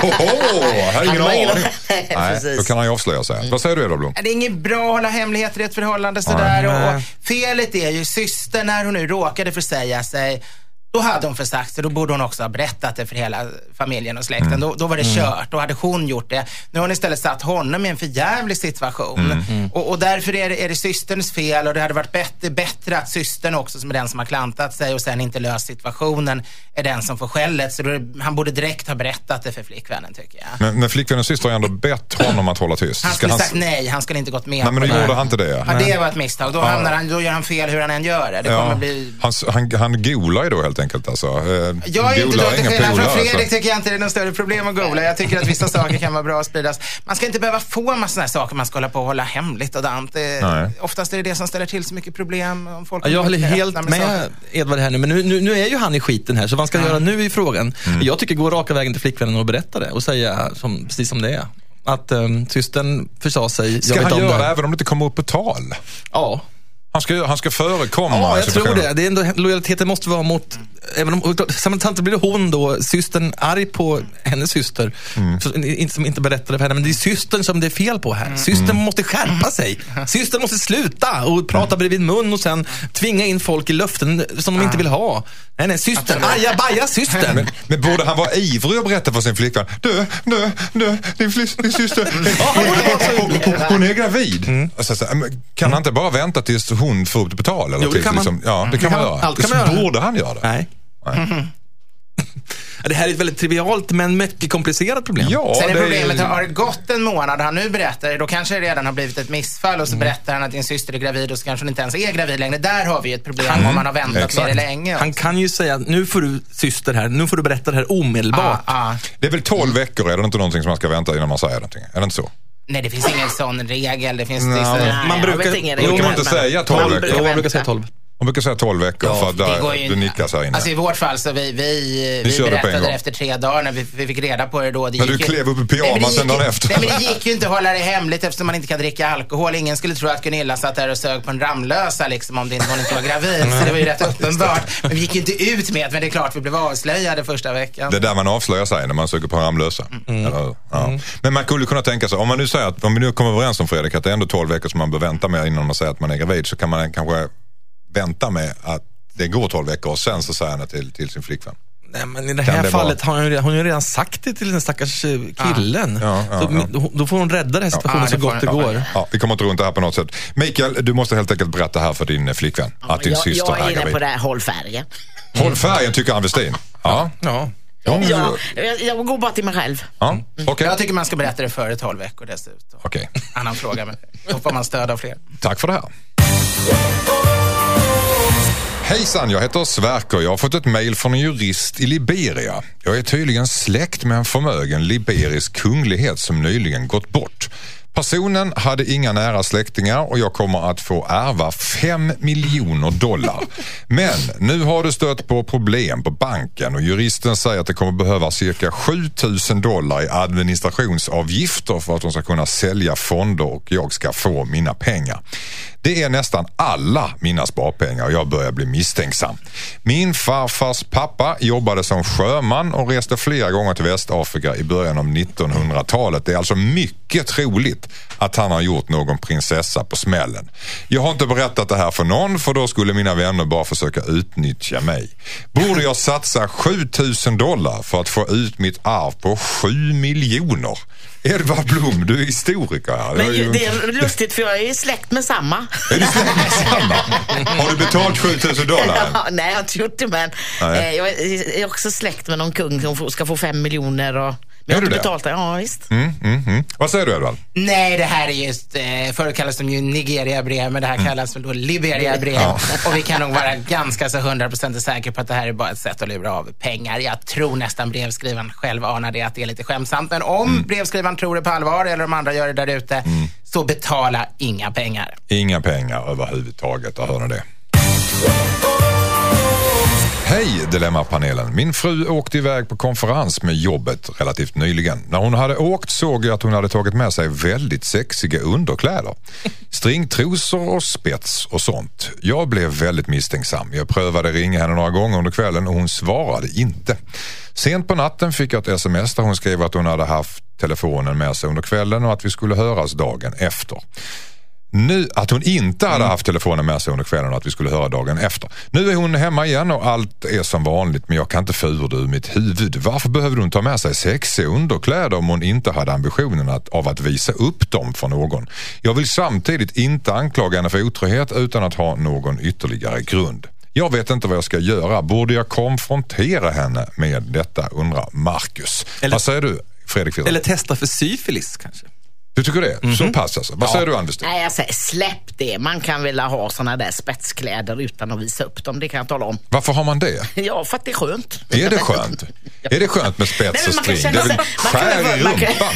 Speaker 2: åh, här är ingen aning. Nej, då kan han ju avslöja sig. Mm. Vad säger du, Edvard Blom?
Speaker 5: Det är inget bra att hålla hemligheter i ett förhållande sådär. Mm. Och felet är ju syster när hon nu råkade försäga sig. Då hade hon försagt sig, då borde hon också ha berättat det för hela familjen och släkten. Mm. Då, då var det kört, då hade hon gjort det. Nu har hon istället satt honom i en förjävlig situation. Mm. Mm. Och, och därför är det, är det systerns fel och det hade varit bättre, bättre att systern också, som är den som har klantat sig och sen inte löst situationen, är den som får skället. Så då, han borde direkt ha berättat det för flickvännen, tycker jag.
Speaker 2: Men, men flickvännens syster har ändå bett honom att hålla tyst.
Speaker 5: Han skulle han... sagt nej, han skulle inte gått med.
Speaker 2: Nej, men då gjorde han inte det.
Speaker 5: Ja, det var ett misstag. Då, hamnar han, då gör han fel hur han än gör det. Det kommer
Speaker 2: ja.
Speaker 5: bli...
Speaker 2: han, han, han golar ju då helt enkelt. Alltså.
Speaker 5: Jag är inte då till skillnad från Fredrik alltså. Tycker jag inte det är någon större problem att googla. Jag tycker att vissa saker kan vara bra att spridas. Man ska inte behöva få en massa sådana här saker man ska hålla på och hålla hemligt och dant. Det, oftast är det det som ställer till så mycket problem. Om folk
Speaker 3: jag håller helt med, med Edvard här nu. Men nu, nu, nu är ju han i skiten här. Så vad ska han ja. göra nu i frågan? Mm. Jag tycker gå raka vägen till flickvännen och berätta det. Och säga som, precis som det är. Att um, systern försa sig.
Speaker 2: Ska han göra det även om det inte kommer upp på tal?
Speaker 3: Ja.
Speaker 2: Han ska, han ska förekomma.
Speaker 3: Ja, jag tror det. Det är ändå, lojaliteten måste vara mot... Även om, samtidigt blir det hon då, systern, arg på hennes syster. Mm. Så, inte, som inte berättade för henne. Men det är systern som det är fel på här. Systern mm. måste skärpa sig. Systern måste sluta och prata bredvid mun och sen tvinga in folk i löften som de inte vill ha. Nej, nej, systern. Aja, baja, systern.
Speaker 2: Men, men borde han vara ivrig och berätta för sin flickvän? Du, du, du, din, flis, din syster. hon, hon är gravid. Mm. Alltså, så, kan han inte bara vänta tills hon får upp det på tal? Eller
Speaker 3: jo, det kan man.
Speaker 2: Liksom, ja, det kan man göra.
Speaker 3: Allt kan man göra.
Speaker 2: Borde han göra det?
Speaker 3: Nej. Nej. Det här är ett väldigt trivialt men mycket komplicerat problem.
Speaker 5: Ja, sen är problemet, är... har det gått en månad han nu berättar, då kanske det redan har blivit ett missfall och så mm. berättar han att din syster är gravid och så kanske hon inte ens är gravid längre. Där har vi ett problem mm. om man har väntat Exakt. med det länge.
Speaker 3: Han kan ju säga, nu får du syster här, nu får du berätta det här omedelbart.
Speaker 5: Ah, ah.
Speaker 2: Det är väl tolv veckor, är det inte någonting som man ska vänta innan man säger någonting? Är det inte så?
Speaker 5: Nej, det finns ingen sån regel. Det finns
Speaker 2: no.
Speaker 5: det,
Speaker 3: man brukar,
Speaker 4: ingen
Speaker 2: brukar man inte säga tolv veckor.
Speaker 3: Jo, man brukar säga tolv.
Speaker 2: Man brukar säga tolv veckor ja, för att där, du nickar så här inne.
Speaker 5: Alltså i vårt fall så vi, vi, vi berättade efter tre dagar när vi, vi fick reda på det då. Det
Speaker 2: men du klev upp i pyjamas en dag efter.
Speaker 5: Nej, men det gick ju inte att hålla det hemligt eftersom man inte kan dricka alkohol. Ingen skulle tro att Gunilla satt där och sög på en Ramlösa liksom om det inte, hon inte var gravid. Så det var ju rätt uppenbart. Men vi gick ju inte ut med det, men det är klart vi blev avslöjade första veckan.
Speaker 2: Det är där man avslöjar sig när man söker på en Ramlösa. Mm. Eller, ja. mm. Men man skulle kunna tänka sig, om man nu säger att, om vi nu kommer överens om Fredrik att det är ändå tolv veckor som man bör vänta med innan man säger att man är gravid, så kan man kanske vänta med att det går tolv veckor och sen så säger han till, till sin flickvän.
Speaker 3: Nej, men i det här det fallet vara... har hon ju, hon ju redan sagt det till den stackars killen. Ja, ja, så ja. Då får hon rädda den här situationen ja, så gott det går.
Speaker 2: Ja, vi kommer inte runt det här på något sätt. Mikael, du måste helt enkelt berätta här för din flickvän ja, att din
Speaker 4: jag,
Speaker 2: syster
Speaker 4: jag är
Speaker 2: är gravid.
Speaker 4: inne på det här, håll färgen.
Speaker 2: Håll färgen tycker Ann Westin. Ja.
Speaker 3: Ja.
Speaker 4: Ja, ja, jag, jag går bara till mig själv.
Speaker 2: Ja, mm. okay.
Speaker 5: Jag tycker man ska berätta det före tolv veckor dessutom.
Speaker 2: Okej. Okay.
Speaker 5: Annan fråga, men då får man stöd av fler.
Speaker 2: Tack för det här. Hejsan, jag heter Sverker. Jag har fått ett mejl från en jurist i Liberia. Jag är tydligen släkt med en förmögen liberisk kunglighet som nyligen gått bort. Personen hade inga nära släktingar och jag kommer att få ärva fem miljoner dollar. Men nu har det stött på problem på banken och juristen säger att det kommer behöva cirka sju tusen dollar i administrationsavgifter för att de ska kunna sälja fonder och jag ska få mina pengar. Det är nästan alla mina sparpengar och jag börjar bli misstänksam. Min farfars pappa jobbade som sjöman och reste flera gånger till Västafrika i början av nittonhundratalet. Det är alltså mycket troligt att han har gjort någon prinsessa på smällen. Jag har inte berättat det här för någon för då skulle mina vänner bara försöka utnyttja mig. Borde jag satsa sju tusen dollar för att få ut mitt arv på sju miljoner? Edvard Blom, du är historiker här.
Speaker 4: Men
Speaker 2: ju...
Speaker 4: det är lustigt för jag är släkt med samma.
Speaker 2: Är du släkt med samma? Har du betalt sjutusen dollar?
Speaker 4: Ja, nej, jag har inte gjort det, men eh, jag är också släkt med någon kung som ska få fem miljoner och men jag har inte betalt det. Ja, visst.
Speaker 2: Mm, mm, mm. Vad säger du, Edvard?
Speaker 5: Nej, det här är just, eh, förr kallas de ju Nigeria-brev, men det här kallas väl då Liberia-brev. Ja. Och vi kan nog vara ganska så hundra procent säkra på att det här är bara ett sätt att lura av pengar. Jag tror nästan brevskrivaren själv anar det, att det är lite skämsamt. Men om mm. brevskrivaren tror det på allvar, eller de andra gör det där ute, mm. så betala inga pengar.
Speaker 2: Inga pengar överhuvudtaget, jag hör ni det. Hej Dilemma-panelen. Min fru åkte iväg på konferens med jobbet relativt nyligen. När hon hade åkt såg jag att hon hade tagit med sig väldigt sexiga underkläder. Stringtrosor och spets och sånt. Jag blev väldigt misstänksam. Jag prövade ringa henne några gånger under kvällen och hon svarade inte. Sent på natten fick jag ett sms där hon skrev att hon hade haft telefonen med sig under kvällen och att vi skulle höras dagen efter. Nu, att hon inte hade haft telefonen med sig under kvällen och att vi skulle höra dagen efter. Nu är hon hemma igen och allt är som vanligt, men jag kan inte få ur det ur mitt huvud. Varför behöver hon ta med sig sexiga underkläder om hon inte hade ambitionen att, av att visa upp dem för någon? Jag vill samtidigt inte anklaga henne för otrohet utan att ha någon ytterligare grund. Jag vet inte vad jag ska göra. Borde jag konfrontera henne med detta, undrar Marcus. Eller, vad säger du, Fredrik Fidder?
Speaker 3: Eller testa för syfilis kanske.
Speaker 2: Du tycker det? Mm-hmm. Så pass alltså. Vad ja. säger du, Anders?
Speaker 4: Nej, jag säger släpp det. Man kan väl ha såna där spetskläder utan att visa upp dem. Det kan jag tala om.
Speaker 2: Varför har man det?
Speaker 4: Ja, för att det är skönt.
Speaker 2: Är det skönt? Är det skönt med spets Nej, och string? Det är väl skär i rumpan.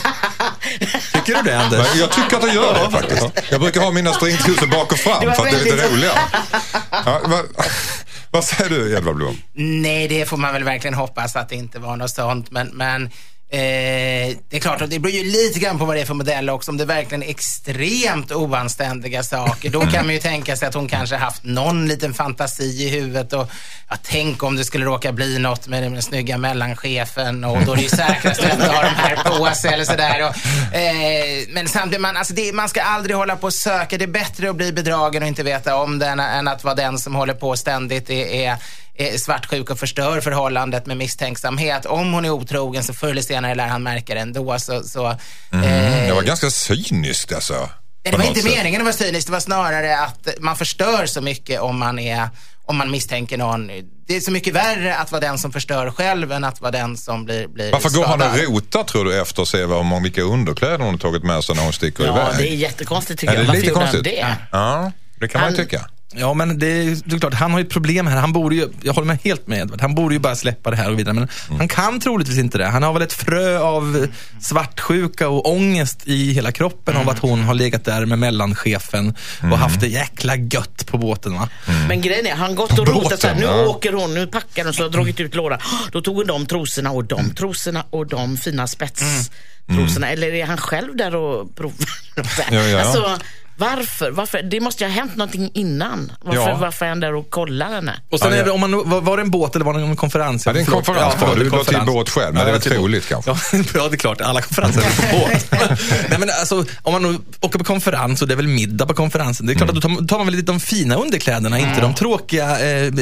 Speaker 3: Tycker du det, Anders?
Speaker 2: Men jag tycker att jag gör det faktiskt. Jag brukar ha mina stringtrosor bak och fram för att det är lite roligare. Ja, vad, vad säger du, Edvard Blom?
Speaker 5: Nej, det får man väl verkligen hoppas att det inte var något sånt. Men... men... Eh, det är klart att det beror ju lite grann på vad det är för modell också. Om det är verkligen extremt oanständiga saker, då kan man ju tänka sig att hon kanske haft någon liten fantasi i huvudet och ja, tänk om det skulle råka bli något med den snygga mellanchefen och då är det ju säkrast att ha de här på sig eller sådär och, eh, men samtidigt, man, alltså det, man ska aldrig hålla på och söka. Det är bättre att bli bedragen och inte veta om den än att vara den som håller på ständigt är, är svartsjuk och förstör förhållandet med misstänksamhet. Om hon är otrogen så förr eller senare lär han märka det ändå. Så, så,
Speaker 2: mm,
Speaker 5: eh,
Speaker 2: det var ganska cyniskt alltså.
Speaker 5: Det var inte sätt. meningen att vara cyniskt. Det var snarare att man förstör så mycket om man, är, om man misstänker någon. Det är så mycket värre att vara den som förstör själv än att vara den som blir, blir
Speaker 2: Varför
Speaker 5: skadad.
Speaker 2: går han och rotar, tror du, efter att se vad, vilka underkläder hon har tagit med sig när hon sticker
Speaker 4: ja,
Speaker 2: iväg?
Speaker 4: Ja, det är jättekonstigt tycker
Speaker 2: är
Speaker 4: jag.
Speaker 2: Det
Speaker 4: Varför
Speaker 2: lite konstigt?
Speaker 4: Det?
Speaker 2: Ja, det kan han, man tycka.
Speaker 3: Ja, men det är, det är klart, han har ju ett problem här. Han borde ju, jag håller med helt med Edvard, han borde ju bara släppa det här och vidare. Men mm. han kan troligtvis inte det. Han har väl ett frö av svartsjuka och ångest i hela kroppen mm. av att hon har legat där med mellanchefen mm. och haft det jäkla gött på båten, va? Mm.
Speaker 4: Men grejen är, han gått och rotat så här, nu ja. åker hon, nu packar hon så har dragit ut lådan. Då tog hon de trosorna och de trosorna och de fina spetstosorna. Mm. Eller är han själv där och provar?
Speaker 2: ja, ja.
Speaker 4: Alltså... Varför? Varför? Det måste ju ha hänt någonting innan. Varför, ja. varför är han där och kollar henne?
Speaker 3: Och sen är det, om man, var, var det en båt eller var det en konferens?
Speaker 2: Ja, det är en konferens. Ja, du låter till båt själv, men ja, det är väl troligt kanske.
Speaker 3: Ja, det är klart. Alla konferenser är på båt. Nej, men alltså, om man nu åker på konferens och det är väl middag på konferensen, det är klart mm. att då tar, tar man väl lite de fina underkläderna, mm. inte de tråkiga eh,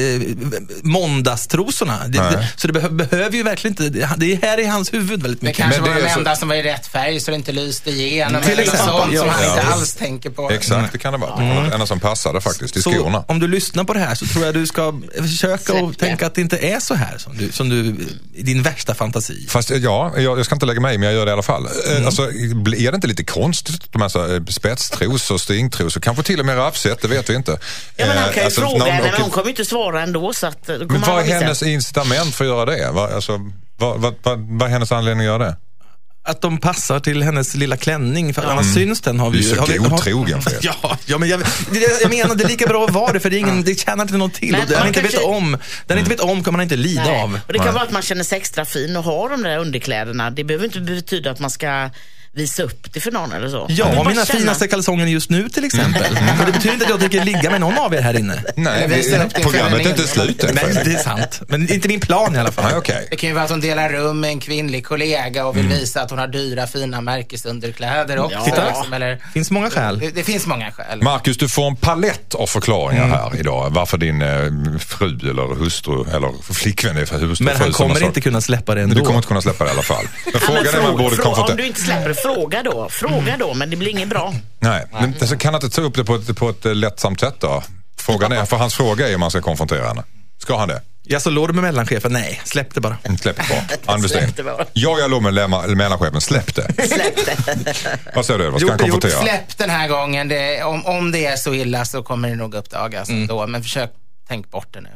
Speaker 3: måndagstrosorna. Det, det, så det behö, behöver ju verkligen inte, det är här i hans huvud väldigt mycket.
Speaker 5: Det kanske
Speaker 2: men
Speaker 5: var
Speaker 2: det
Speaker 5: de enda
Speaker 2: så...
Speaker 5: som var i rätt färg så det inte lyste igenom.
Speaker 3: Till exempel.
Speaker 5: Sånt
Speaker 3: Ja,
Speaker 5: som han
Speaker 3: ja.
Speaker 5: inte alls tänker på.
Speaker 2: Exakt, det kan det vara. Det var ena som passade faktiskt i
Speaker 3: så
Speaker 2: skorna.
Speaker 3: Om du lyssnar på det här så tror jag du ska försöka och tänka att det inte är så här som du, som du i din värsta fantasi.
Speaker 2: Fast ja, jag, jag ska inte lägga mig, men jag gör det i alla fall. Mm. Alltså, är det inte lite konstigt de här spetstros och stringtros, kanske till och med raffset, det vet vi inte.
Speaker 4: Ja, men han kan ju
Speaker 2: alltså,
Speaker 4: fråga henne,
Speaker 2: och,
Speaker 4: men hon kommer inte svara ändå. Så att,
Speaker 2: men vad är hennes incitament för att göra det? Vad, alltså, vad, vad, vad, vad är hennes anledning att göra det?
Speaker 3: Att de passar till hennes lilla klänning, för att annars mm. syns den har vi ju.
Speaker 2: Du är så godtrogen för
Speaker 3: ja, ja, men jag, jag menar det är lika bra att vara det, för det, är ingen, det tjänar inte något till. Men, och den inte kanske... vet om, den mm. inte vet om kan man inte lida Nej. av.
Speaker 4: Och det kan Nej. vara att man känner sig extra fin och har de där underkläderna. Det behöver inte betyda att man ska visa upp det för någon eller så.
Speaker 3: Ja,
Speaker 4: bara
Speaker 3: mina
Speaker 4: känna...
Speaker 3: finaste kalsonger just nu till exempel. Men det betyder inte att jag tänker ligga med någon av er här inne.
Speaker 2: Nej, vi, programmet är inte slut.
Speaker 3: Men det är sant. Men inte min plan i alla fall.
Speaker 2: Nej, okay.
Speaker 5: Det kan ju vara att hon delar rum med en kvinnlig kollega och vill mm. visa att hon har dyra, fina märkesunderkläder också.
Speaker 4: Ja.
Speaker 5: Liksom, eller...
Speaker 3: Det finns många skäl.
Speaker 5: Det, det finns många skäl.
Speaker 2: Marcus, du får en palett av förklaringar mm. här idag. Varför din eh, fru eller hustru eller flickvän är för hustru.
Speaker 3: Men han kommer inte kunna släppa det ändå.
Speaker 2: Du kommer inte kunna släppa det i alla fall. Men ja, frågan men frå- är man borde frå- konfrontera.
Speaker 4: Om du inte släpper, fråga då. Fråga mm. då, men det blir inget bra.
Speaker 2: Nej, men alltså, kan han inte ta upp det på ett, på ett lättsamt sätt då? Frågan är, för hans fråga är om man ska konfrontera henne. Ska han det?
Speaker 3: Jag så låg du med mellanchefen? Nej, släpp det bara.
Speaker 2: Släpp det bara. Anbestäm. Ja, jag låg med lämma, mellanchefen. Släpp det.
Speaker 4: Släpp det.
Speaker 2: Vad säger du? Vad ska han konfrontera?
Speaker 5: Släpp den här gången. Det, om, om det är så illa så kommer det nog uppdagas mm. då. Men försök tänk bort det nu.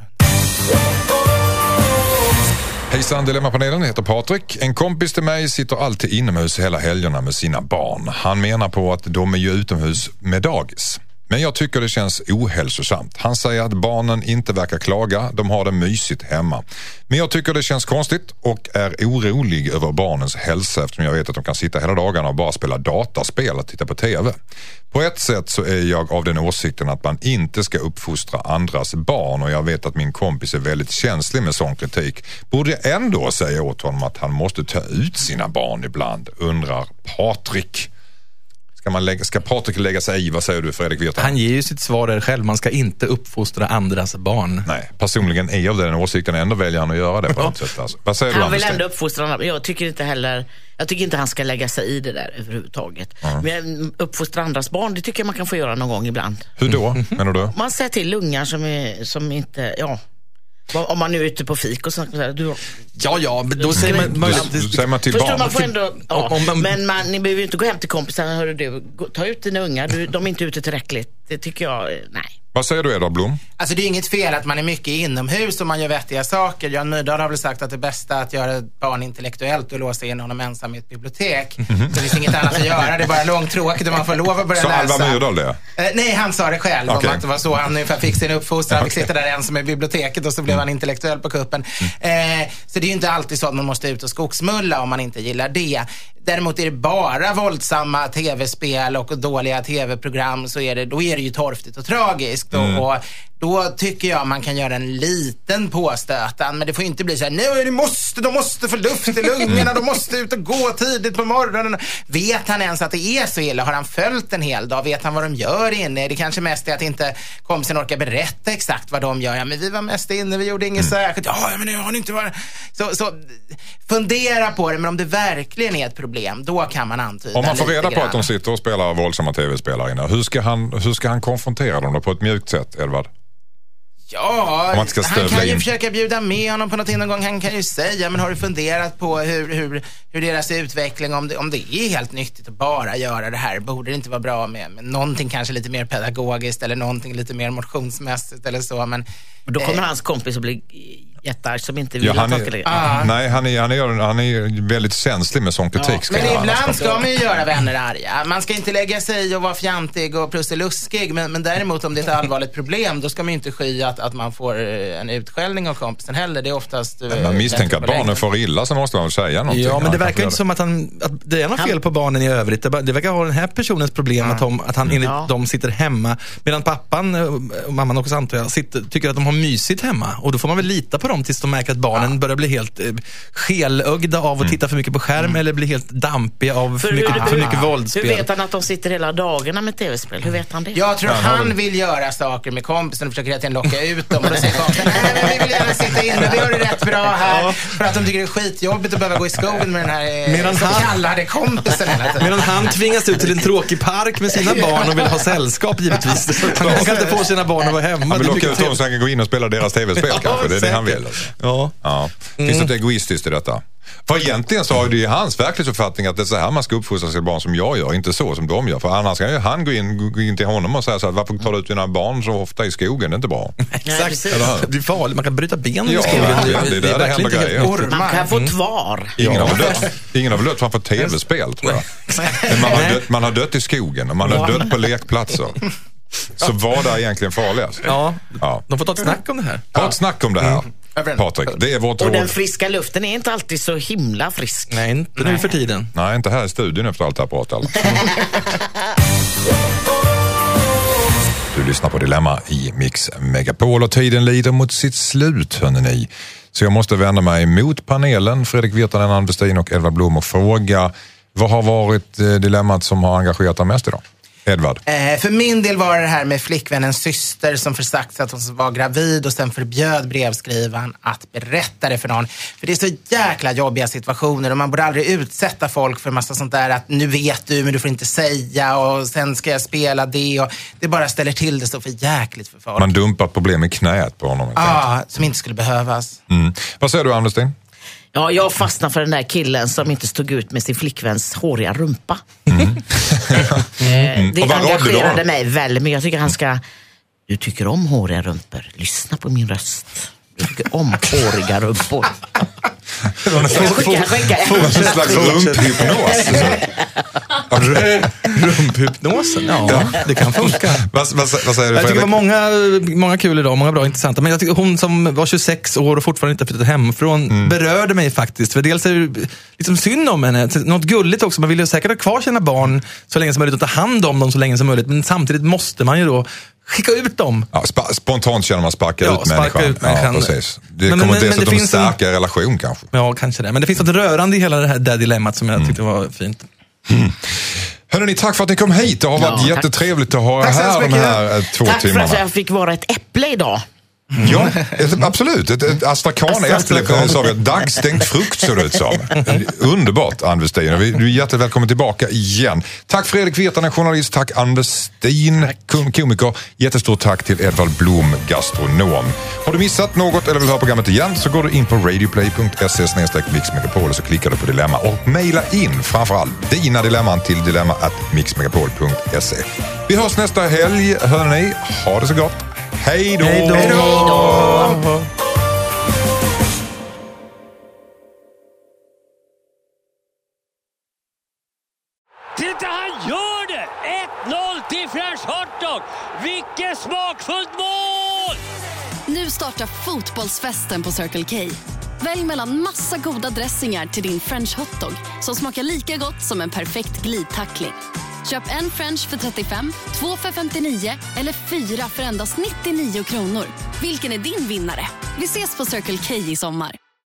Speaker 2: Hejsan, Dilemmapanelen heter Patrik. En kompis till mig sitter alltid inomhus hela helgerna med sina barn. Han menar på att de är ju utomhus med dagis. Men jag tycker det känns ohälsosamt. Han säger att barnen inte verkar klaga, de har det mysigt hemma. Men jag tycker det känns konstigt och är orolig över barnens hälsa eftersom jag vet att de kan sitta hela dagarna och bara spela dataspel och titta på tv. På ett sätt så är jag av den åsikten att man inte ska uppfostra andras barn och jag vet att min kompis är väldigt känslig med sån kritik. Borde jag ändå säga åt honom att han måste ta ut sina barn ibland, undrar Patrik. Ska, man lägga, ska Patrik lägga sig i? Vad säger du, Fredrik Virtanen?
Speaker 3: Han ger ju sitt svar där själv. Man ska inte uppfostra andras barn.
Speaker 2: Nej, personligen är jag den åsikten. Ändå väljer han att göra det på något sätt. Alltså. Vad säger
Speaker 4: han
Speaker 2: du,
Speaker 4: vill
Speaker 2: Anders?
Speaker 4: ändå uppfostra andra. Jag tycker inte heller... Jag tycker inte han ska lägga sig i det där överhuvudtaget. Mm. Men uppfostra andras barn, det tycker jag man kan få göra någon gång ibland.
Speaker 2: Hur då, menar du?
Speaker 4: Man säger till ungar som, är, som inte... Ja... Om man nu är ute på fik och så du,
Speaker 3: ja, ja, men då säger man, man,
Speaker 2: då säger man till barn.
Speaker 4: Man får ändå, ja,
Speaker 3: om, om,
Speaker 4: men man, ni behöver ju inte gå hem till kompisarna. Hörru du, ta ut dina ungar. Du, de är inte ute tillräckligt. Det tycker jag, nej.
Speaker 2: Vad säger du, Edvard Blom?
Speaker 5: Alltså det är inget fel att man är mycket inomhus och man gör vettiga saker. Jan Myrdal har väl sagt att det bästa är att göra ett barn intellektuellt och låsa in honom ensam i ett bibliotek. Mm-hmm. Så det finns inget annat att göra. Det är bara långtråkigt och man får lov att börja
Speaker 2: så
Speaker 5: läsa. Så
Speaker 2: Alva Myrdal det?
Speaker 5: Eh, nej, han sa det själv.
Speaker 2: Okay.
Speaker 5: Om att det var så han ungefär fick sin uppfostran. Han fick sitta där ensam i biblioteket och så blev han intellektuell på kuppen. Mm. Eh, så det är ju inte alltid så att man måste ut och skogsmulla om man inte gillar det. Däremot är det bara våldsamma tv-spel och dåliga tv-program så är det, då är det ju torftigt och tragiskt. Mm. Och, och då tycker jag man kan göra en liten påstötan, men det får inte bli så här: nej, de måste, de måste få luft i lungorna, de måste ut och gå tidigt på morgonen. Vet han ens att det är så illa? Har han följt en hel dag? Vet han vad de gör inne? Det kanske mest är att inte kompisen orkar berätta exakt vad de gör. Ja, men vi var mest inne, vi gjorde inget mm. särskilt. Ja, men det har ni inte varit. Så, så fundera på det, men om det verkligen är ett problem, då kan man antyda.
Speaker 2: Om man får reda på
Speaker 5: grann.
Speaker 2: att de sitter och spelar våldsamma tv-spelare inne, hur ska han, hur ska han konfrontera dem då på ett mjukt sätt, Edvard?
Speaker 5: Ja, han kan ju
Speaker 2: in.
Speaker 5: försöka bjuda med honom på något någon gång. Han kan ju säga, men har du funderat på hur, hur, hur deras utveckling, om det, om det är helt nyttigt att bara göra det här, borde det inte vara bra med, med någonting kanske lite mer pedagogiskt eller någonting lite mer motionsmässigt eller så, men
Speaker 4: då kommer
Speaker 5: eh,
Speaker 4: hans kompis att bli jättar som inte vill
Speaker 2: ja,
Speaker 4: att
Speaker 2: han
Speaker 4: han
Speaker 2: är,
Speaker 4: ska lägga.
Speaker 2: ah. Nej, han är, han, är, han är väldigt känslig med sån kritik.
Speaker 5: Ja, men ibland ska man ju göra vänner arga. Man ska inte lägga sig i och vara fjantig och prusseluskig, men, men däremot om det är ett allvarligt problem, då ska man ju inte sky att, att man får en utskällning av kompisen heller. Det är oftast...
Speaker 2: Men man misstänker att barnen får illa, så måste man väl säga någonting.
Speaker 3: Ja, men det verkar inte som att, han, att det är något han... fel på barnen i övrigt. Det, det verkar vara den här personens problem ja. att, de, att han enligt ja. dem sitter hemma, medan pappan och mamman också antar jag sitter, tycker att de har mysigt hemma. Och då får man väl lita på dem tills de märker att barnen ja. börjar bli helt eh, skelögda av att mm. titta för mycket på skärm mm. eller bli helt dampiga av för, för mycket, hur, för mycket ja. våldsspel.
Speaker 4: Hur vet han att de sitter hela dagarna med tv-spel? Hur vet han det?
Speaker 5: Jag tror ja, han vill göra saker med kompisen och försöker rätt igen locka ut dem. Och då säger kompisen, nej men vi vill gärna sitta inne, vi gör det rätt bra här. Ja. För att de tycker det är skitjobbigt att behöva gå i skogen med den här
Speaker 3: medan
Speaker 5: så
Speaker 3: han,
Speaker 5: kallade kompisen hela tiden.
Speaker 3: Medan han tvingas ut till en tråkig park med sina barn och vill ha sällskap givetvis. Han kan inte få sina barn att vara hemma.
Speaker 2: Han vill locka ut dem så han kan gå in och spela deras tv-spel ja, kanske. Det är det han vill. Alltså.
Speaker 3: Ja.
Speaker 2: Ja. Finns det inte egoistiskt i detta? För egentligen så har det ju hans verklighetsuppfattning att det är så här man ska uppfostra sig barn som jag gör, inte så som de gör. För annars kan ju han gå in, gå in till honom och säga så här: varför tar du ut dina barn så ofta i skogen? Det är inte bra.
Speaker 3: Exakt. Det är farligt, man kan bryta benen
Speaker 2: ja,
Speaker 3: i skogen.
Speaker 2: Ja, det, det är där det händer grejer.
Speaker 4: Man kan få tvar.
Speaker 2: Ingen har väl dött, ingen har väl dött framför tv-spel, tror jag. Men man har, dött, man har dött i skogen och man har dött på lekplatser. Så vad är egentligen farligast?
Speaker 3: Ja, ja, de får ta ett snack om det här.
Speaker 2: Ta ett snack om det här. Patrik. Det är vårt
Speaker 4: Och
Speaker 2: råd.
Speaker 4: den friska luften är inte alltid så himla frisk.
Speaker 3: Nej, inte nu för tiden.
Speaker 2: Nej, inte här i studion efter allt det här pratet. Du lyssnar på Dilemma i Mix Megapol och tiden lider mot sitt slut, hörni. Så jag måste vända mig mot panelen, Fredrik Virtanen, Ann Westin och Edvard Blom, och fråga, vad har varit dilemmat som har engagerat dig mest idag? Edvard?
Speaker 5: Eh, för min del var det här med flickvännens syster som försagt att hon var gravid och sen förbjöd brevskrivaren att berätta det för någon. För det är så jäkla jobbiga situationer och man borde aldrig utsätta folk för massa sånt där att nu vet du men du får inte säga och sen ska jag spela det och det bara ställer till det så för jäkligt för folk.
Speaker 2: Man dumpar problem i knät på honom.
Speaker 5: Ja, ah, som inte skulle behövas.
Speaker 2: Mm. Vad säger du, Ann Westin?
Speaker 4: Ja, jag fastnade för den där killen som inte stod ut med sin flickväns håriga rumpa. Mm.
Speaker 2: Mm.
Speaker 4: Det
Speaker 2: Och vad
Speaker 4: engagerade mig väldigt, men jag tycker han ska... Du tycker om håriga rumpor. Lyssna på min röst. Du tycker om håriga rumpor.
Speaker 2: Det var nästan
Speaker 4: Skicka, skicka.
Speaker 2: en slags rumphypnos.
Speaker 3: Rumphypnosen, ja, det kan funka.
Speaker 2: vad, vad, vad säger du,
Speaker 3: Jag tycker det var
Speaker 2: Fredrik?
Speaker 3: många, många kul idag, många bra intressanta. Men jag tycker hon som var tjugosex år och fortfarande inte flyttat hemifrån mm. berörde mig faktiskt. För dels är det liksom synd om henne. Något gulligt också, man vill ju säkert ha kvar sina barn så länge som möjligt och ta hand om dem så länge som möjligt. Men samtidigt måste man ju då skicka ut dem.
Speaker 2: Ja, sp- spontant känner man sparka
Speaker 3: ja,
Speaker 2: ut människan.
Speaker 3: Sparka ut människan.
Speaker 2: Ja, precis. Det
Speaker 3: men,
Speaker 2: kommer
Speaker 3: men,
Speaker 2: dessutom
Speaker 3: men det
Speaker 2: stärka
Speaker 3: en...
Speaker 2: relation kanske.
Speaker 3: Ja, kanske det. Men det finns något rörande i hela det här där dilemmat som jag mm. tyckte var fint.
Speaker 2: Mm. Hörrni, tack för att ni kom hit. Det har varit ja, jättetrevligt att ha er här de här två
Speaker 4: tack
Speaker 2: timmarna.
Speaker 4: Tack för att jag fick vara ett äpple idag.
Speaker 2: Mm. Ja, ett, absolut. Ett, ett astrakan-äpple sa vi. Ett dagstänkt frukt såg det ut som. Underbart, Ann Westin. Du är hjärtligt välkommen tillbaka igen. Tack Fredrik Virtanen, journalist. Tack Ann Westin, komiker. Jättestort tack till Edvard Blom, gastronom. Har du missat något eller vill ha programmet igen så går du in på radioplay punkt se slash mixmegapol och så klickar du på dilemma och mejla in framförallt dina dilemman till dilemma at mixmegapol punkt se. Vi hörs nästa helg, hörni. Ha det så gott. Hej då!
Speaker 3: Hej då!
Speaker 4: Hej då!
Speaker 6: Titta, han gör det! ett noll till French Hotdog! Vilket smakfullt mål!
Speaker 7: Nu startar fotbollsfesten på Circle K. Välj mellan massa goda dressingar till din French Hotdog som smakar lika gott som en perfekt glidtackling. Köp en French för trettiofem, två för femtionio eller fyra för endast nittionio kronor. Vilken är din vinnare? Vi ses på Circle K i sommar.